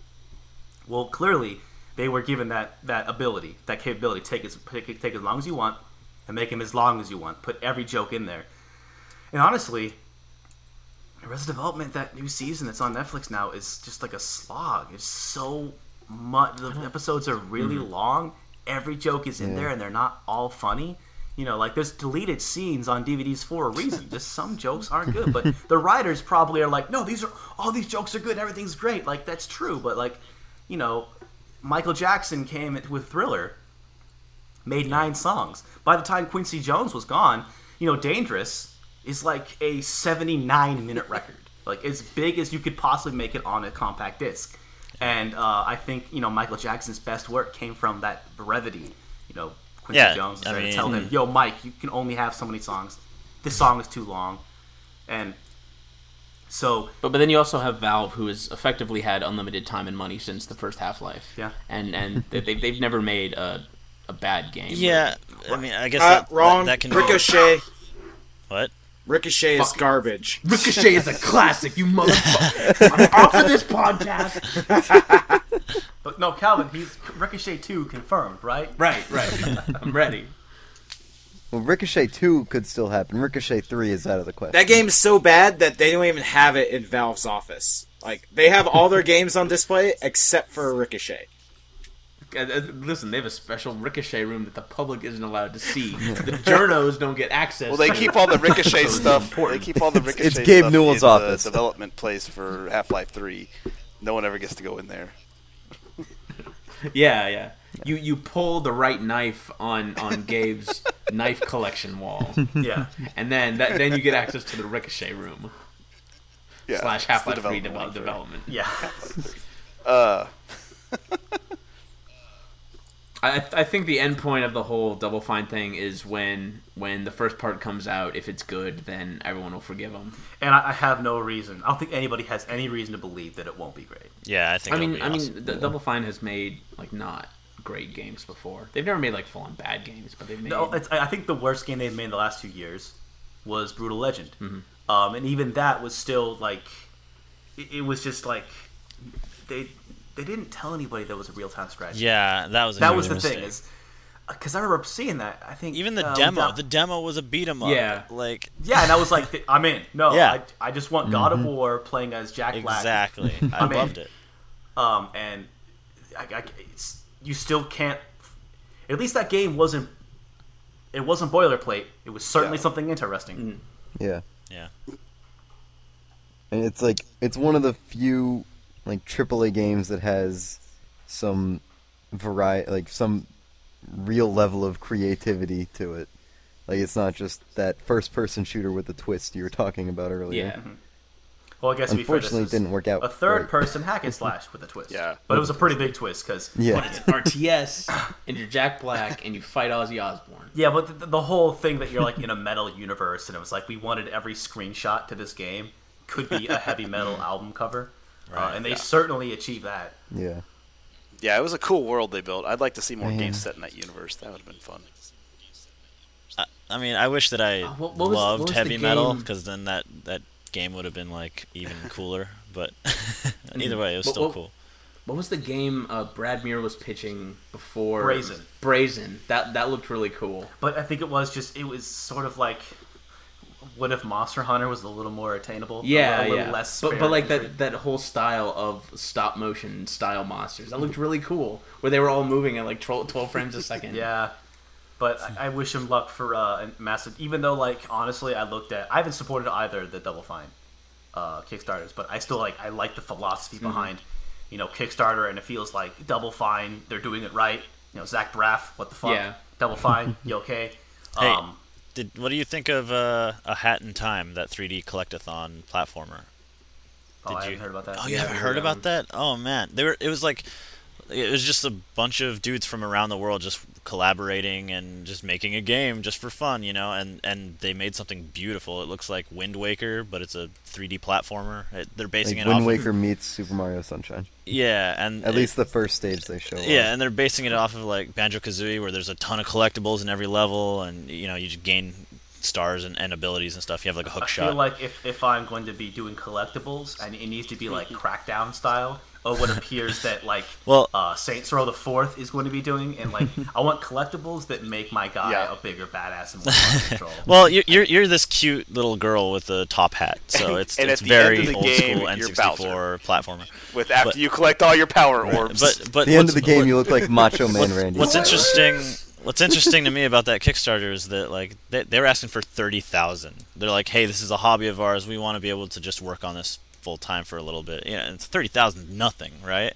Well, clearly, they were given that ability, that capability, take as long as you want. And make them as long as you want. Put every joke in there. And honestly, Arrested Development, that new season that's on Netflix now, is just like a slog. It's so much. The episodes are really long. Every joke is in there, and they're not all funny. You know, like there's deleted scenes on DVDs for a reason. Just some jokes aren't good, but the writers probably are like, no, all these jokes are good. Everything's great. Like that's true, but like, you know, Michael Jackson came with Thriller. Made 9 songs. By the time Quincy Jones was gone, you know, Dangerous is like a 79-minute record. Like, as big as you could possibly make it on a compact disc. And I think, you know, Michael Jackson's best work came from that brevity. You know, Quincy Jones was there to tell him, yo, Mike, you can only have so many songs. This song is too long. And so... But then you also have Valve, who has effectively had unlimited time and money since the first Half-Life. Yeah. And they've never made a bad game. Yeah, I mean, I guess wrong. that can Ricochet. Be... What? Ricochet is garbage. Ricochet is a classic, you motherfucker. I'm off of this podcast. But no, Calvin, he's Ricochet 2 confirmed, right? Right. I'm ready. Well, Ricochet 2 could still happen. Ricochet 3 is out of the question. That game is so bad that they don't even have it in Valve's office. Like, they have all their games on display except for Ricochet. Listen, they have a special Ricochet room that the public isn't allowed to see. The journos don't get access. Well, they keep all the Ricochet stuff. They keep all the Ricochet it's Gabe stuff Newell's in office. the development place for Half-Life 3. No one ever gets to go in there. Yeah. You pull the right knife on Gabe's knife collection wall. Yeah. And then you get access to the Ricochet room. Yeah, / Half-Life 3 development. development. Yeah. I think the end point of the whole Double Fine thing is when the first part comes out. If it's good, then everyone will forgive them. And I have no reason. I don't think anybody has any reason to believe that it won't be great. Yeah, I think. I mean, Double Fine has made like not great games before. They've never made like full-on bad games, but they've made. No, I think the worst game they've made in the last 2 years was Brutal Legend, and even that was still like, it was just like they didn't tell anybody there was a real-time strategy. Yeah, that was the thing is, because I remember seeing that. I think even the demo was a beat 'em up. Yeah, and I was like, I'm in. No, yeah. I just want God of War playing as Jack Black. Exactly, I loved it. And you still can't. At least that game wasn't. It wasn't boilerplate. It was certainly something interesting. Yeah. Yeah. And it's one of the few like AAA games that has some variety, like some real level of creativity to it. Like it's not just that first-person shooter with the twist you were talking about earlier. Yeah. Well, I guess to be fair, this Unfortunately, it is didn't work out. a right. third-person hack and slash with a twist. Yeah. But it was a pretty big twist because Yeah. It's RTS, and you're Jack Black, and you fight Ozzy Osbourne. yeah, but the whole thing that you're like in a metal universe, and it was like we wanted every screenshot to this game could be a heavy metal album cover, Right, and they certainly achieved that. Yeah. Yeah, it was a cool world they built. I'd like to see more Man. games set in that universe. That would have been fun. I mean, I wish that I what was loved the heavy metal, game- because then that game would have been like even cooler. But either way, it was still cool. What was the game Brad Muir was pitching before? Brazen. Brazen. That looked really cool. But I think it was sort of like, what if Monster Hunter was a little more attainable? Yeah, a little yeah. less But like sparing. that whole style of stop motion style monsters, that looked really cool. Where they were all moving at like 12 frames a second. Yeah, but I wish him luck for massive. Even though, like, honestly, I haven't supported either of the Double Fine Kickstarters, but I like the philosophy behind, Kickstarter, and it feels like Double Fine, they're doing it right. Zach Braff, what the fuck? Yeah. Double Fine, you okay? Hey, what do you think of A Hat in Time, that 3D collectathon platformer? I haven't heard about that. Oh, you haven't heard about that? Oh man, it was just a bunch of dudes from around the world just collaborating and just making a game just for fun, and they made something beautiful. It looks like Wind Waker, but it's a 3D platformer. They're basing Like it off Wind of, Waker meets Super Mario Sunshine. yeah, and At least the first stage they show. yeah, and they're basing it off of like Banjo-Kazooie, where there's a ton of collectibles in every level, and you just gain stars and abilities and stuff. You have like a hook I shot. feel like if I'm going to be doing collectibles, and it needs to be like Crackdown style, or what appears that like Well- Saints Row the Fourth is going to be doing, and like I want collectibles that make my guy Yeah. a bigger badass and more fun to control. Well, you're this cute little girl with a top hat, so it's And it's at the end very of the old game, school you're N64 platformer. With after But- you collect all your power orbs. But At the end what's- of the game, you look like Macho Man Randy. What's interesting to me about that Kickstarter is that like they were asking for 30,000. They're like, hey, this is a hobby of ours. We want to be able to just work on this full time for a little bit. And it's 30,000, nothing, right?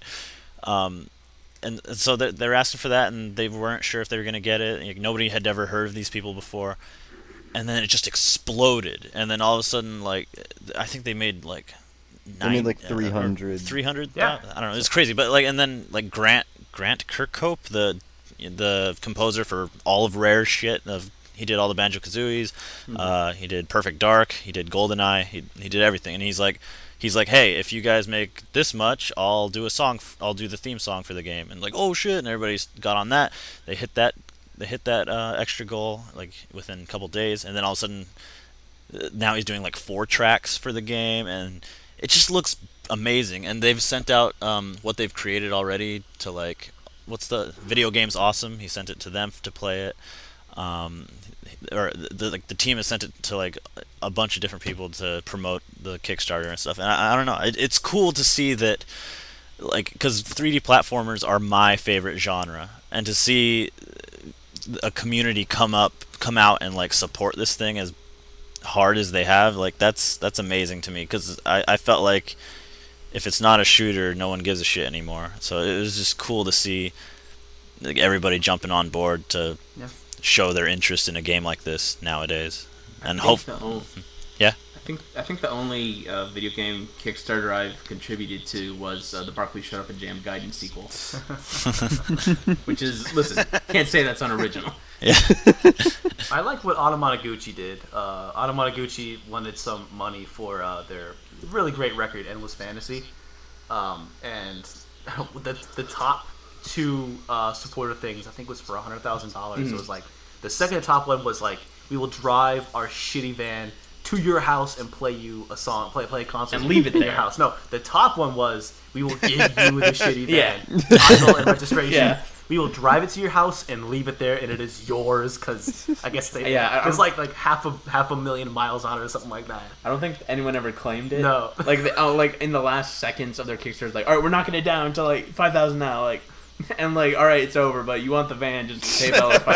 And so they're asking for that, and they weren't sure if they were going to get it. Like, nobody had ever heard of these people before, and then it just exploded. And then all of a sudden, like, I think they made like They made like 300. 300. Yeah. I don't know. It's crazy, but like, and then like Grant Kirkhope, the composer for all of Rare's shit. He did all the Banjo-Kazooies. He did Perfect Dark. He did GoldenEye. He did everything. And he's like, hey, if you guys make this much, I'll do a song. I'll do the theme song for the game. And like, oh shit! And everybody's got on that. They hit that extra goal like within a couple days. And then all of a sudden, now he's doing like 4 tracks for the game, and it just looks amazing. And they've sent out what they've created already to like. What's the video game's awesome? He sent it to them to play it, or the team has sent it to like a bunch of different people to promote the Kickstarter and stuff. And I don't know, it's cool to see that, like, because 3D platformers are my favorite genre, and to see a community come out and like support this thing as hard as they have, like that's amazing to me, because I felt like, if it's not a shooter, no one gives a shit anymore. So it was just cool to see like everybody jumping on board to show their interest in a game like this nowadays. And hope, yeah. I think the only video game Kickstarter I've contributed to was the Barkley Shut Up and Jam Gaiden sequel, which is, listen, can't say that's unoriginal. Yeah. I like what Automataguchi did. Automataguchi wanted some money for their really great record, Endless Fantasy, and the top 2 supporter things I think was for $100,000. So it was like the second to top one was like, we will drive our shitty van to your house and play you a song, play a concert, And leave it in there. your house. No, the top one was, we will give you the shitty van, title and registration. Yeah. We will drive it to your house and leave it there, and it is yours, because I guess there's like half a million miles on it or something like that. I don't think anyone ever claimed it. No. Like in the last seconds of their Kickstarter, like, all right, we're knocking it down to like 5,000 now, like, and like, all right, it's over, but you want the van, just PayPal us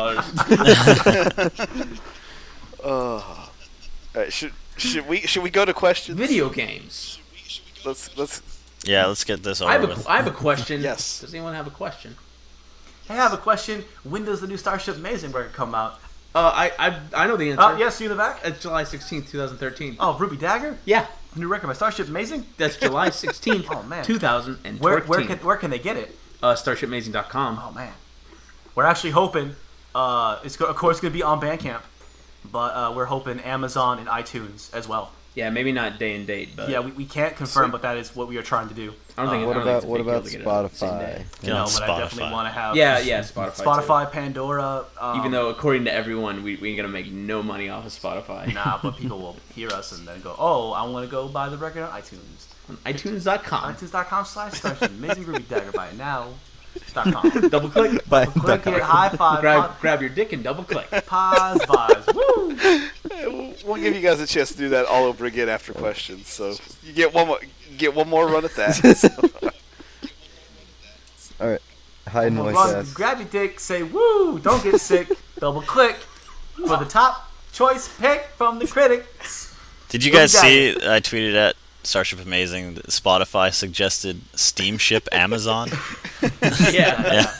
$5,000. All right, should we go to questions? Video games. Let's Yeah, let's get this over with. I have a question. Yes. Does anyone have a question? Hey, I have a question. When does the new Starship Mazenberg come out? I know the answer. Yes, you in the back? It's July 16th, 2013. Oh, Ruby Dagger? Yeah. New record by Starship Amazing. That's July 16th, Oh, man. 2014. Where can they get it? StarshipAmazing.com. Oh man, we're actually hoping of course going to be on Bandcamp, but we're hoping Amazon and iTunes as well. Yeah, maybe not day and date, but Yeah, we can't confirm, but that is what we are trying to do. I don't think. What I don't think about it's a big deal to get it on the same Spotify? day. Get on But I definitely Spotify. want to have Yeah, Spotify. Pandora. Even though, according to everyone, we ain't gonna make no money off of Spotify. Nah, but people will hear us and then go, oh, I want to go buy the record on iTunes. iTunes.com. iTunes.com/Starship. Amazing Ruby Dagger. Buy it now. .com. Double click. But Click it, high five, Grab your dick and double click. pause, vibes. Woo! We'll give you guys a chance to do that all over again after questions. So you get one more run at that. all right, high noise Run, asks. grab your dick, say woo, don't get sick, double click for the top choice pick from the critics. Did you Ruby guys see? Dagger. I tweeted at Starship Amazing that Spotify suggested Steamship Amazon. Yeah.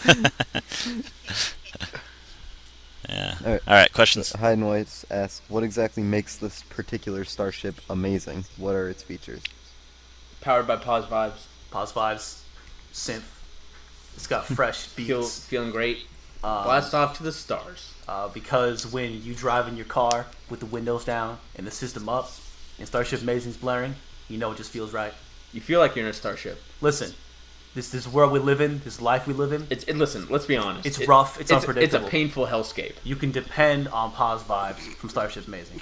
Yeah. All All right. Questions. High noise asks, what exactly makes this particular starship amazing? What are its features? Powered by Pause Vibes. Pause vibes, synth. It's got fresh beats. Feeling great. Blast off to the stars. Because when you drive in your car with the windows down and the system up and Starship Amazing's blaring, you know it just feels right. You feel like you're in a starship. Listen, this world we live in, this life we live in, Listen, let's be honest. It's rough, it's unpredictable. It's a painful hellscape. you can depend on Pause Vibes from Starship Amazing.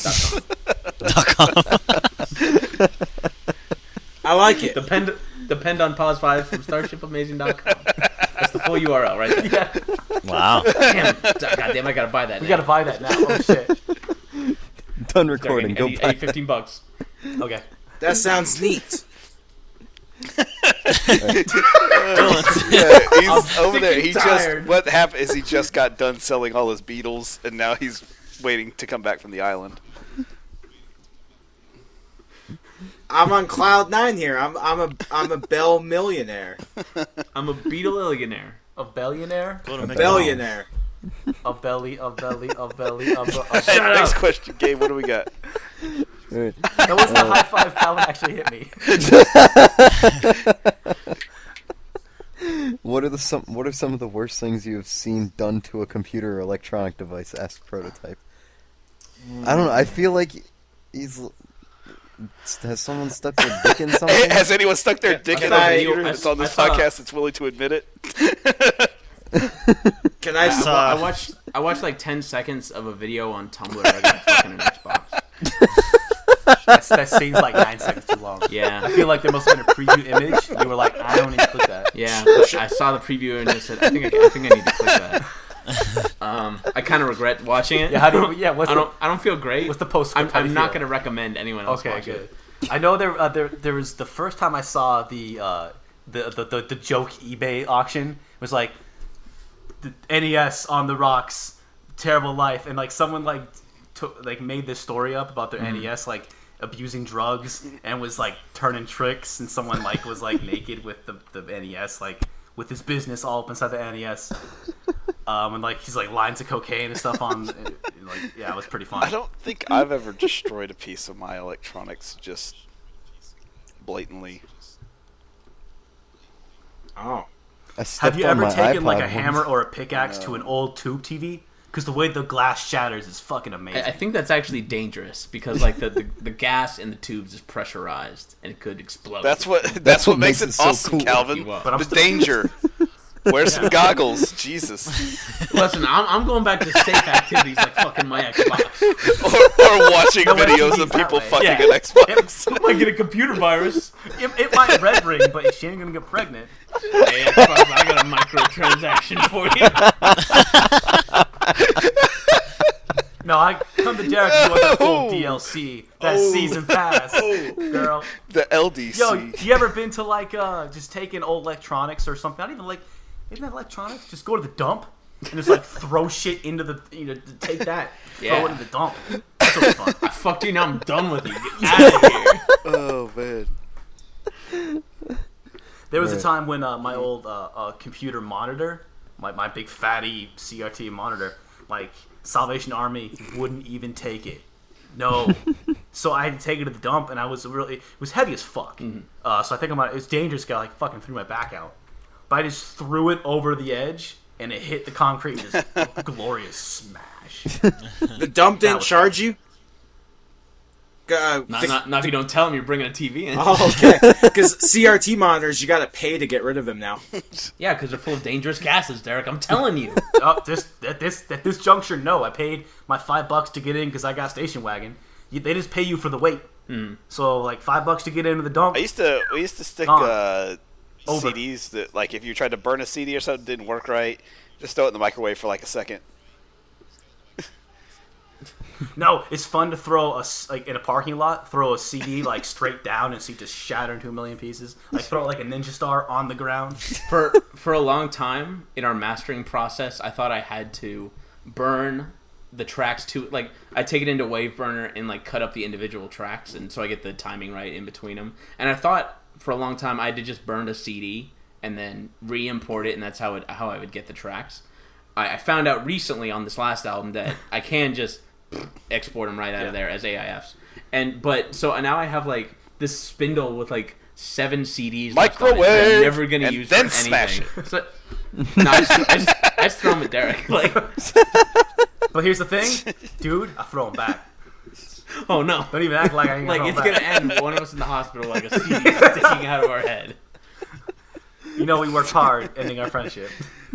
I like it. Depend on Pause Vibes from StarshipAmazing.com. That's the full URL right there. Yeah, Wow. Goddamn, I gotta buy that. we gotta buy that now. Oh shit. Done recording. Go I buy. need $15. Okay. That sounds neat. Yeah, he's over there. He tired. just what happened is he just got done selling all his Beatles, and now he's waiting to come back from the island. I'm on cloud 9 here. I'm a Bell millionaire. I'm a Beatle-illionaire. A billionaire? Go to Billionaire. A belly. Hey, next question, Gabe. What do we got? All right. That wasn't a high five. Calvin actually hit me. What are some of the worst things you have seen done to a computer or electronic device? Asked Prototype. I don't know. I feel like has someone stuck their dick in something? Has anyone stuck their dick in a computer that's on this podcast that's willing to admit it? Can I? I watched like 10 seconds of a video on Tumblr. I got fucking an Xbox. That seems like 9 seconds too long. Yeah. I feel like there must have been a preview image. You were like, I don't need to click that. Yeah, but I saw the preview and just said, I think I need to click that. I kind of regret watching it. Yeah, how do you, yeah. I don't feel great. What's the postscript? I'm not going to recommend anyone else Okay, watch good. it. I know there was the first time I saw the joke eBay auction. It was like the NES on the rocks, terrible life, and like someone made this story up about their NES like abusing drugs and was like turning tricks, and someone like was like naked with the NES like with his business all up inside the NES. And like he's like lines of cocaine and stuff on, like yeah, it was pretty fun. I don't think I've ever destroyed a piece of my electronics just blatantly. Oh. Have you ever taken like a iPod hammer once. or a pickaxe to an old tube TV? Because the way the glass shatters is fucking amazing. I think that's actually dangerous because like the gas in the tubes is pressurized and it could explode. That's what makes it so awesome, cool. Calvin. But I'm The still- danger. Wear some goggles, Jesus. Listen, I'm going back to safe activities like fucking my Xbox. or watching videos of that people way. fucking Yeah. an Xbox. It might get a computer virus. It might red ring, but she ain't gonna get pregnant. Hey, Xbox, I got a microtransaction for you. No, I come to Derek if you want that full DLC, that season pass, girl. The LDC. Yo, you ever been to like just taking old electronics or something? Not even like, isn't that electronics? Just go to the dump and just like throw shit into the, take that, throw Yeah. it in the dump. That's always fun. I fucked you, now I'm done with you. Get out of here. Oh man. There was a Right. time when my old computer monitor, my big fatty CRT monitor, like Salvation Army wouldn't even take it. No, So I had to take it to the dump, and it was heavy as fuck. So I think it's dangerous. Guy like fucking threw my back out, but I just threw it over the edge, and it hit the concrete. Just a glorious smash. The dump didn't charge you? Not if you don't tell them you're bringing a TV in. Oh, okay. Because CRT monitors, you gotta pay to get rid of them now. Yeah, because they're full of dangerous gases, Derek. I'm telling you. At this juncture, no. I paid my $5 to get in because I got station wagon. They just pay you for the wait. So like $5 to get into the dump. We used to stick CDs that, like, if you tried to burn a CD or something didn't work right, just throw it in the microwave for like a second. No, it's fun to throw in a parking lot, throw a CD like straight down and see it just shatter into a million pieces. Like throw it like a ninja star on the ground. For a long time in our mastering process, I thought I had to burn the tracks to, like, I take it into Waveburner and like cut up the individual tracks, and so I get the timing right in between them. And I thought for a long time I did just burn a CD and then re-import it, and that's how I would get the tracks. I found out recently on this last album that I can just export them right out of there as AIFs. So now I have like this spindle with like 7 CDs microwave left on it that I'm never gonna use then for smash anything. it. So, no, I just throw them at Derek. Like, but here's the thing, dude, I throw them back. oh no! Don't even act like I ain't Like, throw 'em it's back. gonna end one of us in the hospital like a CD sticking out of our head. You know we worked hard ending our friendship.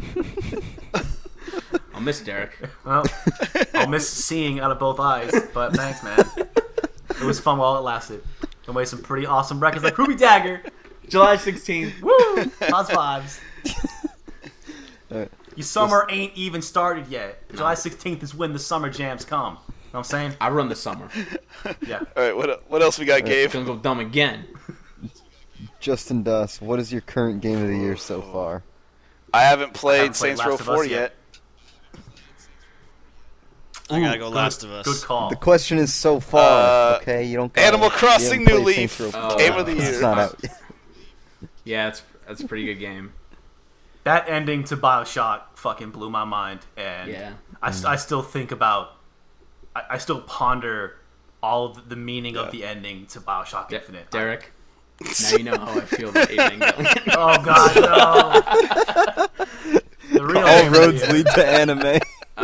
I'll miss Derek. Well, I'll miss seeing out of both eyes, but thanks, man. It was fun while it lasted. We made some pretty awesome records like Ruby Dagger, July 16th. woo, lots of vibes. Alright. Your summer ain't even started yet. July 16th is when the summer jams come. Know what I'm saying? I run the summer. Yeah. All right, what else we got, Gabe? Gonna go dumb again. Justin Duss, what is your current game of the year so far? I haven't played haven't played Saints Row Last of Us 4 yet. yet. I gotta go Last of Us. Good call. The question is so far, okay? You don't. Animal you Crossing haven't New played Leaf, Saints Row 4. Game of the It's Year. not out yet. Yeah, that's a pretty good game. That ending to BioShock fucking blew my mind, and Yeah. I still think about, I still ponder all of the meaning of the ending to BioShock Infinite. Derek, now you know how I feel about Evangelion. Oh god, no! The real All game of the roads year. lead to anime.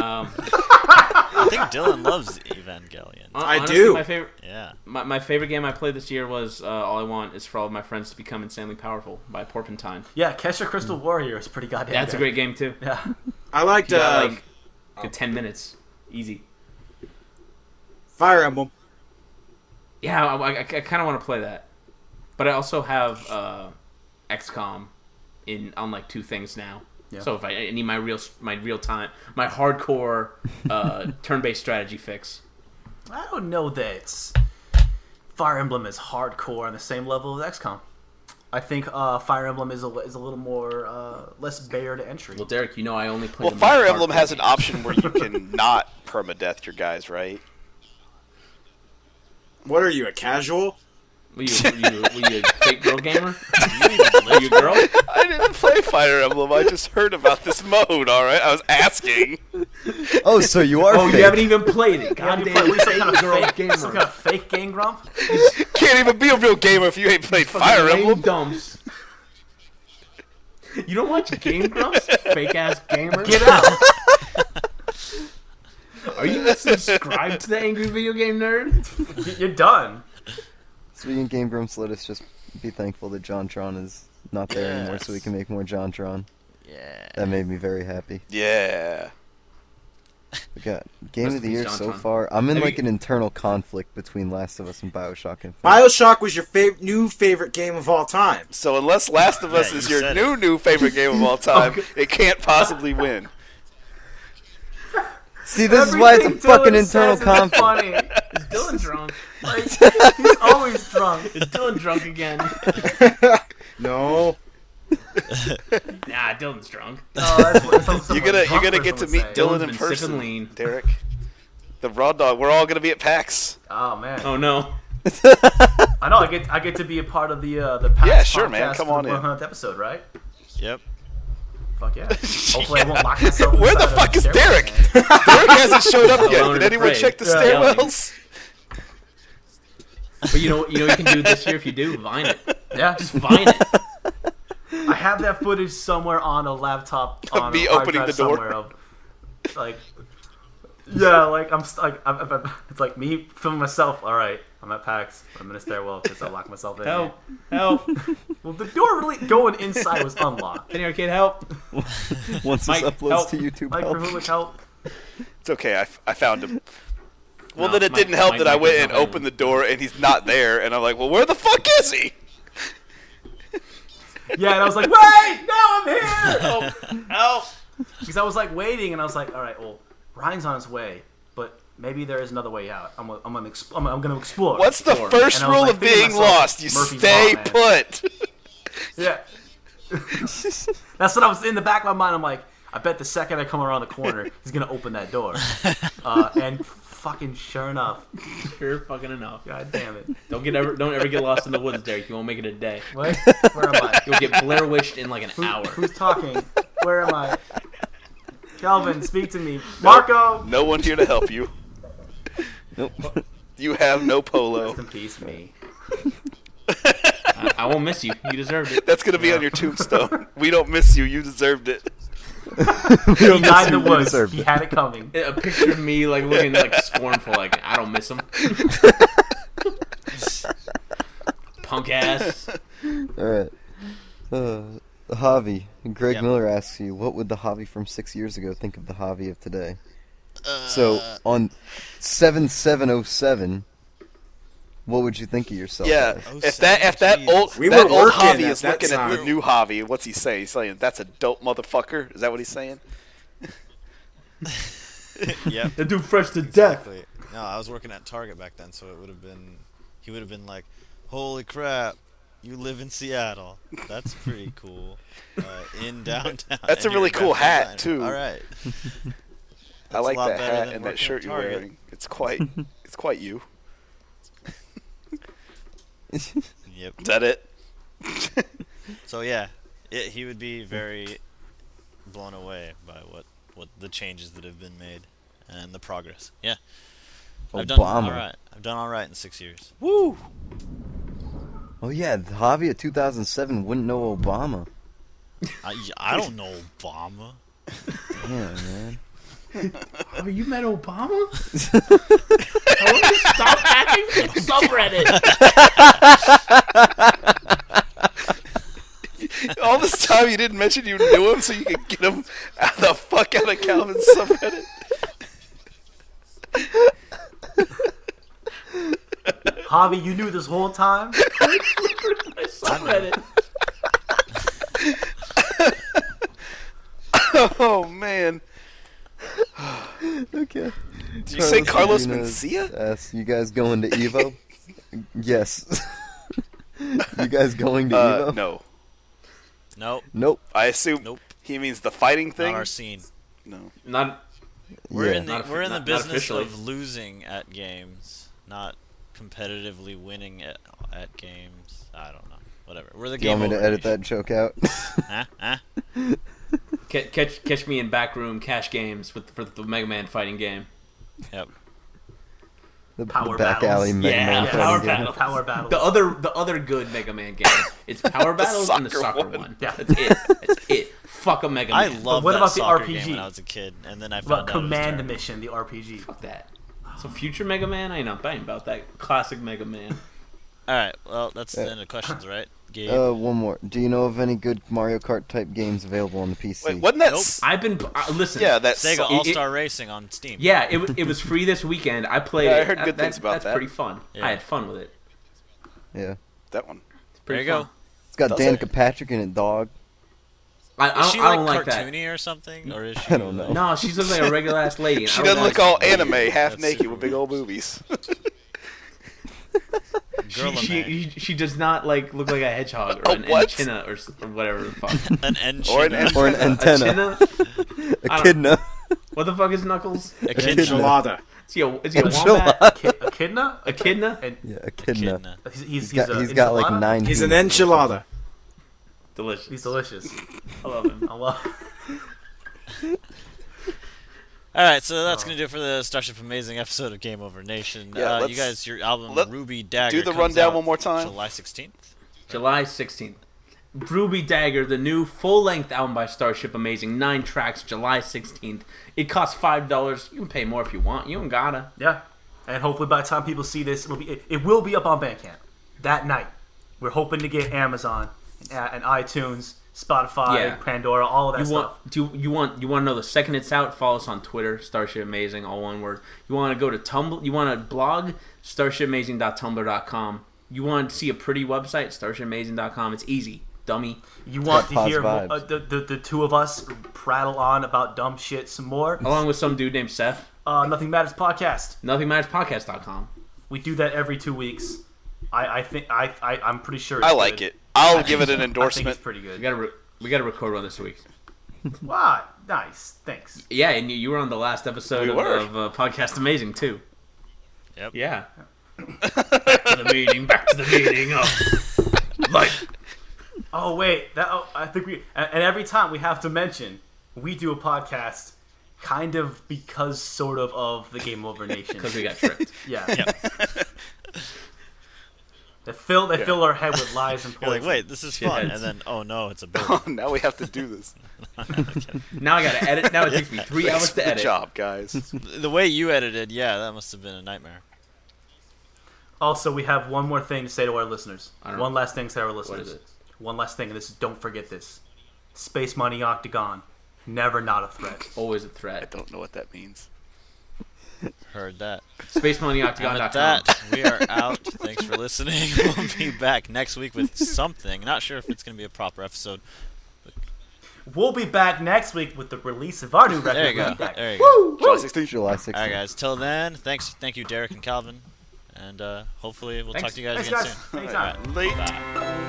I think Dylan loves Evangelion. I Honestly, do. My favorite, Yeah. my favorite game I played this year was All I Want Is for All of My Friends to Become Insanely Powerful by Porpentine. Yeah, Kesha Crystal Warrior is pretty goddamn. That's a good. great game too. Yeah. I liked You got, like 10 minutes, easy. Fire Emblem. Yeah, I kind of want to play that, but I also have XCOM on like 2 things now. Yeah. So if I need my real time, my hardcore turn-based strategy fix. I don't know that Fire Emblem is hardcore on the same level as XCOM. I think Fire Emblem is a little more less barrier to entry. Well, Derek, you know I only play. Well, the Fire most Emblem hardcore has an games. option where you can not permadeath your guys, right? What are you, a casual? Were you a fake girl gamer? Are you a girl? I didn't play Fire Emblem. I just heard about this mode. All right, I was asking. Oh, so you are. Oh, fake. you haven't even played it. God Goddamn, damn, some kind of girl fake, gamer. some kind of fake game grump. Can't even be a real gamer if you ain't played Fire Lame Emblem. dumps. You don't watch Game Grumps? Fake ass gamer. Get out! Are you subscribed to the Angry Video Game Nerd? You're done. Speaking of Game Grumps, let us just be thankful that JonTron is not there anymore, so we can make more JonTron. Yeah. That made me very happy. Yeah. We got Game Rest of the in Year peace, so JonTron. far. I'm in Have like you- an internal conflict between Last of Us and Bioshock Infinite. BioShock was your new favorite game of all time. So unless Last of Us Yeah, is you your said new favorite game of all time, it can't possibly win. See, this is why it's a Everything fucking Dylan internal says is conflict. funny. Is Dylan drunk? Like, he's always drunk. Is Dylan drunk again? No. Nah, Dylan's drunk. Oh, that's what You're gonna get to meet Dylan's Dylan in been sipping person, lean. Derek. The Raw Dog. We're all gonna be at PAX. Oh man. Oh no. I know. I get to be a part of the PAX Yeah, sure, man. podcast Come for on the in. 100th episode, right? Yep. Fuck yeah. Hopefully I won't lock myself Where the inside of fuck a is stairwell, Derek? man. Derek hasn't showed up yet. Alone Did and anyone afraid. check the Yeah. stairwells? But you know what you can do this year if you do? Vine it. Yeah. Just vine it. I have that footage somewhere on a laptop. On Me a hard opening drive the door. somewhere of, like, yeah, like it's like me filming myself. All right, I'm at PAX. I'm in a stairwell because I locked myself in. Help. Help. Well, the door really going inside was unlocked. Penny Arcade, help. Once this Mike, uploads help. to YouTube, Mike help. Rahulic, help. It's okay. I found him. Well, No, then it Mike- didn't help Mike that I Nichols went and not opened the door and he's not there, and I'm like, well, where the fuck is he? Yeah, and I was like, wait, now I'm here. Help. Help. Because I was like waiting, and I was like, all right, well, Ryan's on his way, but maybe there is another way out. I'm gonna explore. What's the Explore. first And I was, rule like, of thinking to being myself, lost? You Murphy's stay Law, man. put. Yeah. That's what I was in the back of my mind. I'm like, I bet the second I come around the corner, he's gonna open that door. And fucking sure enough, Sure fucking enough. god damn it. Don't ever get lost in the woods, Derek. You won't make it a day. What? Where am I? You'll get Blair Wished in like an hour. Who's talking? Where am I? Calvin, speak to me. Marco. No one here to help you. Nope. You have no polo. Rest in peace, me. I won't miss you. You deserved it. That's gonna be on your tombstone. We don't miss you. You deserved it. He died in the You woods. deserved He it. had it coming. A picture of me like looking like scornful, like I don't miss him. Punk ass. All right. Javi. Greg Yep. Miller asks you, what would the Javi from 6 years ago think of the Javi of today? So on 7707, what would you think of yourself? Yeah. as? If that Jeez. old We that were old working Javi at is that looking at the time. new Javi, what's he saying? He's saying that's a dope motherfucker. Is that what he's saying? Yep. The dude fresh to death. Exactly. No, I was working at Target back then, so it would have been. He would have been like, "Holy crap, you live in Seattle. That's pretty cool. In downtown." That's a And you're really cool graphic hat, designer. too. All right. I like a lot that better hat than and that working shirt at you're Target. wearing. It's quite you. Yep. Is that it? So yeah, he would be very blown away by what the changes that have been made and the progress. Yeah. I've done all Obama. right. I've done all right in 6 years. Woo! Oh yeah, the Javi of 2007 wouldn't know Obama. I don't know Obama. Damn, man. Oh, you met Obama? I want to stop hacking the subreddit. All this time you didn't mention you knew him so you could get him the fuck out of Calvin's subreddit. Javi, you knew this whole time? Subreddit. Oh man. Okay. Did you say Carlos Medina Mencia? asks, you guys going to Evo? Yes. You guys going to Evo? No. Nope. Nope. I assume Nope. he means the fighting Not thing. our scene. No. Not. We're Yeah. in the Not we're in the not business officially. of losing at games, not competitively winning at games. I don't know. Whatever. We're the Do you game want me to over edit that nation. joke out? Huh? Huh? Catch me in backroom cash games for the Mega Man fighting game. Yep. The Power back battles. alley Mega Man Yeah, fighting Power game. Battle. Power battle. The other good Mega Man game. It's Power Battles and the soccer soccer one. one. Yeah, that's it. That's it. Fuck a Mega I Man. loved what that about the soccer RPG? game when I was a kid, and then I What about found out it was Command terrible. Mission, the RPG? Fuck that. So future Mega Man, I ain't about that classic Mega Man. All right. Well, that's the end of questions, right? Gabe. One more. Do you know of any good Mario Kart type games available on the PC? Wait, wasn't that? Nope. I've been listen. Yeah, that's Sega it- All Star Racing on Steam. Yeah, it was free this weekend. I played Yeah, I it. heard good things about that's that. pretty fun. Yeah. I had fun with it. Yeah. that one. It's There pretty you go. fun. It's got Does Danica it? Patrick in it, dog. Is she I like don't like that. cartoony or something, or is she? I don't know. No, she looks like a regular ass lady. and She I don't doesn't look like all it. anime, half That's naked super with big old boobies. Girl She does not like look like a hedgehog or A an what? echidna or whatever the fuck. An engine. Or an Or an antenna. Echidna? Echidna. What the fuck is Knuckles? Echidna. Enchilada. Is he a wombat? Echidna? Echidna? And Yeah, Echidna. Echidna. He's got like enchilada? 9 He's an humans. enchilada. Delicious. He's delicious. I love him. I love. All right, so that's gonna do it for the Starship Amazing episode of Game Over Nation. Yeah, you guys, your album let- Ruby Dagger. do the comes rundown out one more time. July 16th. July 16th. Ruby Dagger, the new full-length album by Starship Amazing, 9 tracks, July 16th. It costs $5. You can pay more if you want. You don't gotta. Yeah, and hopefully by the time people see this, it will be up on Bandcamp that night. We're hoping to get Amazon and iTunes, Spotify, Yeah. Pandora, all of that You stuff. want you want to know the second it's out? Follow us on Twitter, Starship Amazing, all one word. You want to go to Tumblr? You want to blog? StarshipAmazing.tumblr.com. You want to see a pretty website? StarshipAmazing.com. It's easy, dummy. You want to Pause hear vibes. the two of us prattle on about dumb shit some more? Along with some dude named Seth. Nothing Matters podcast. NothingMattersPodcast.com. We do that every 2 weeks. I think I'm pretty sure. It's I like good. it. I'll give it an I think endorsement. it's pretty good. We gotta record one this week. Wow, nice. Thanks. Yeah, and you were on the last episode We of were. Podcast Amazing too. Yep. Yeah. Back to the meeting. Back to the meeting. Oh. Like. Oh wait, I think and every time we have to mention we do a podcast, kind of because sort of the Game Over Nation. Because we got tricked. Yeah. Yep. They fill our head with lies and You're poison. like, wait, this is fun, Shitheads. and then, oh no, it's a bill. Oh, now we have to do this. Now I gotta edit. Now it takes me 3 hours to Good edit. job, guys. The way you edited, yeah, that must have been a nightmare. Also, we have one more thing to say to our listeners. I don't One know. last thing to say to our What listeners. is it? One last thing, and this is, don't forget this. Space Money Octagon, never not a threat. Always a I threat. don't know what that means. Heard that. And SpaceMoneyOctagon.com. with that, we are out. Thanks for listening. We'll be back next week with something. Not sure if it's going to be a proper episode. We'll be back next week with the release of our new record. There you go. Ruby Dagger. There you go. July 16th. July 16th. All right, guys. Till then, thank you, Derek and Calvin. And hopefully we'll talk to you guys Thanks, again guys. soon. Anytime. Late. Bye.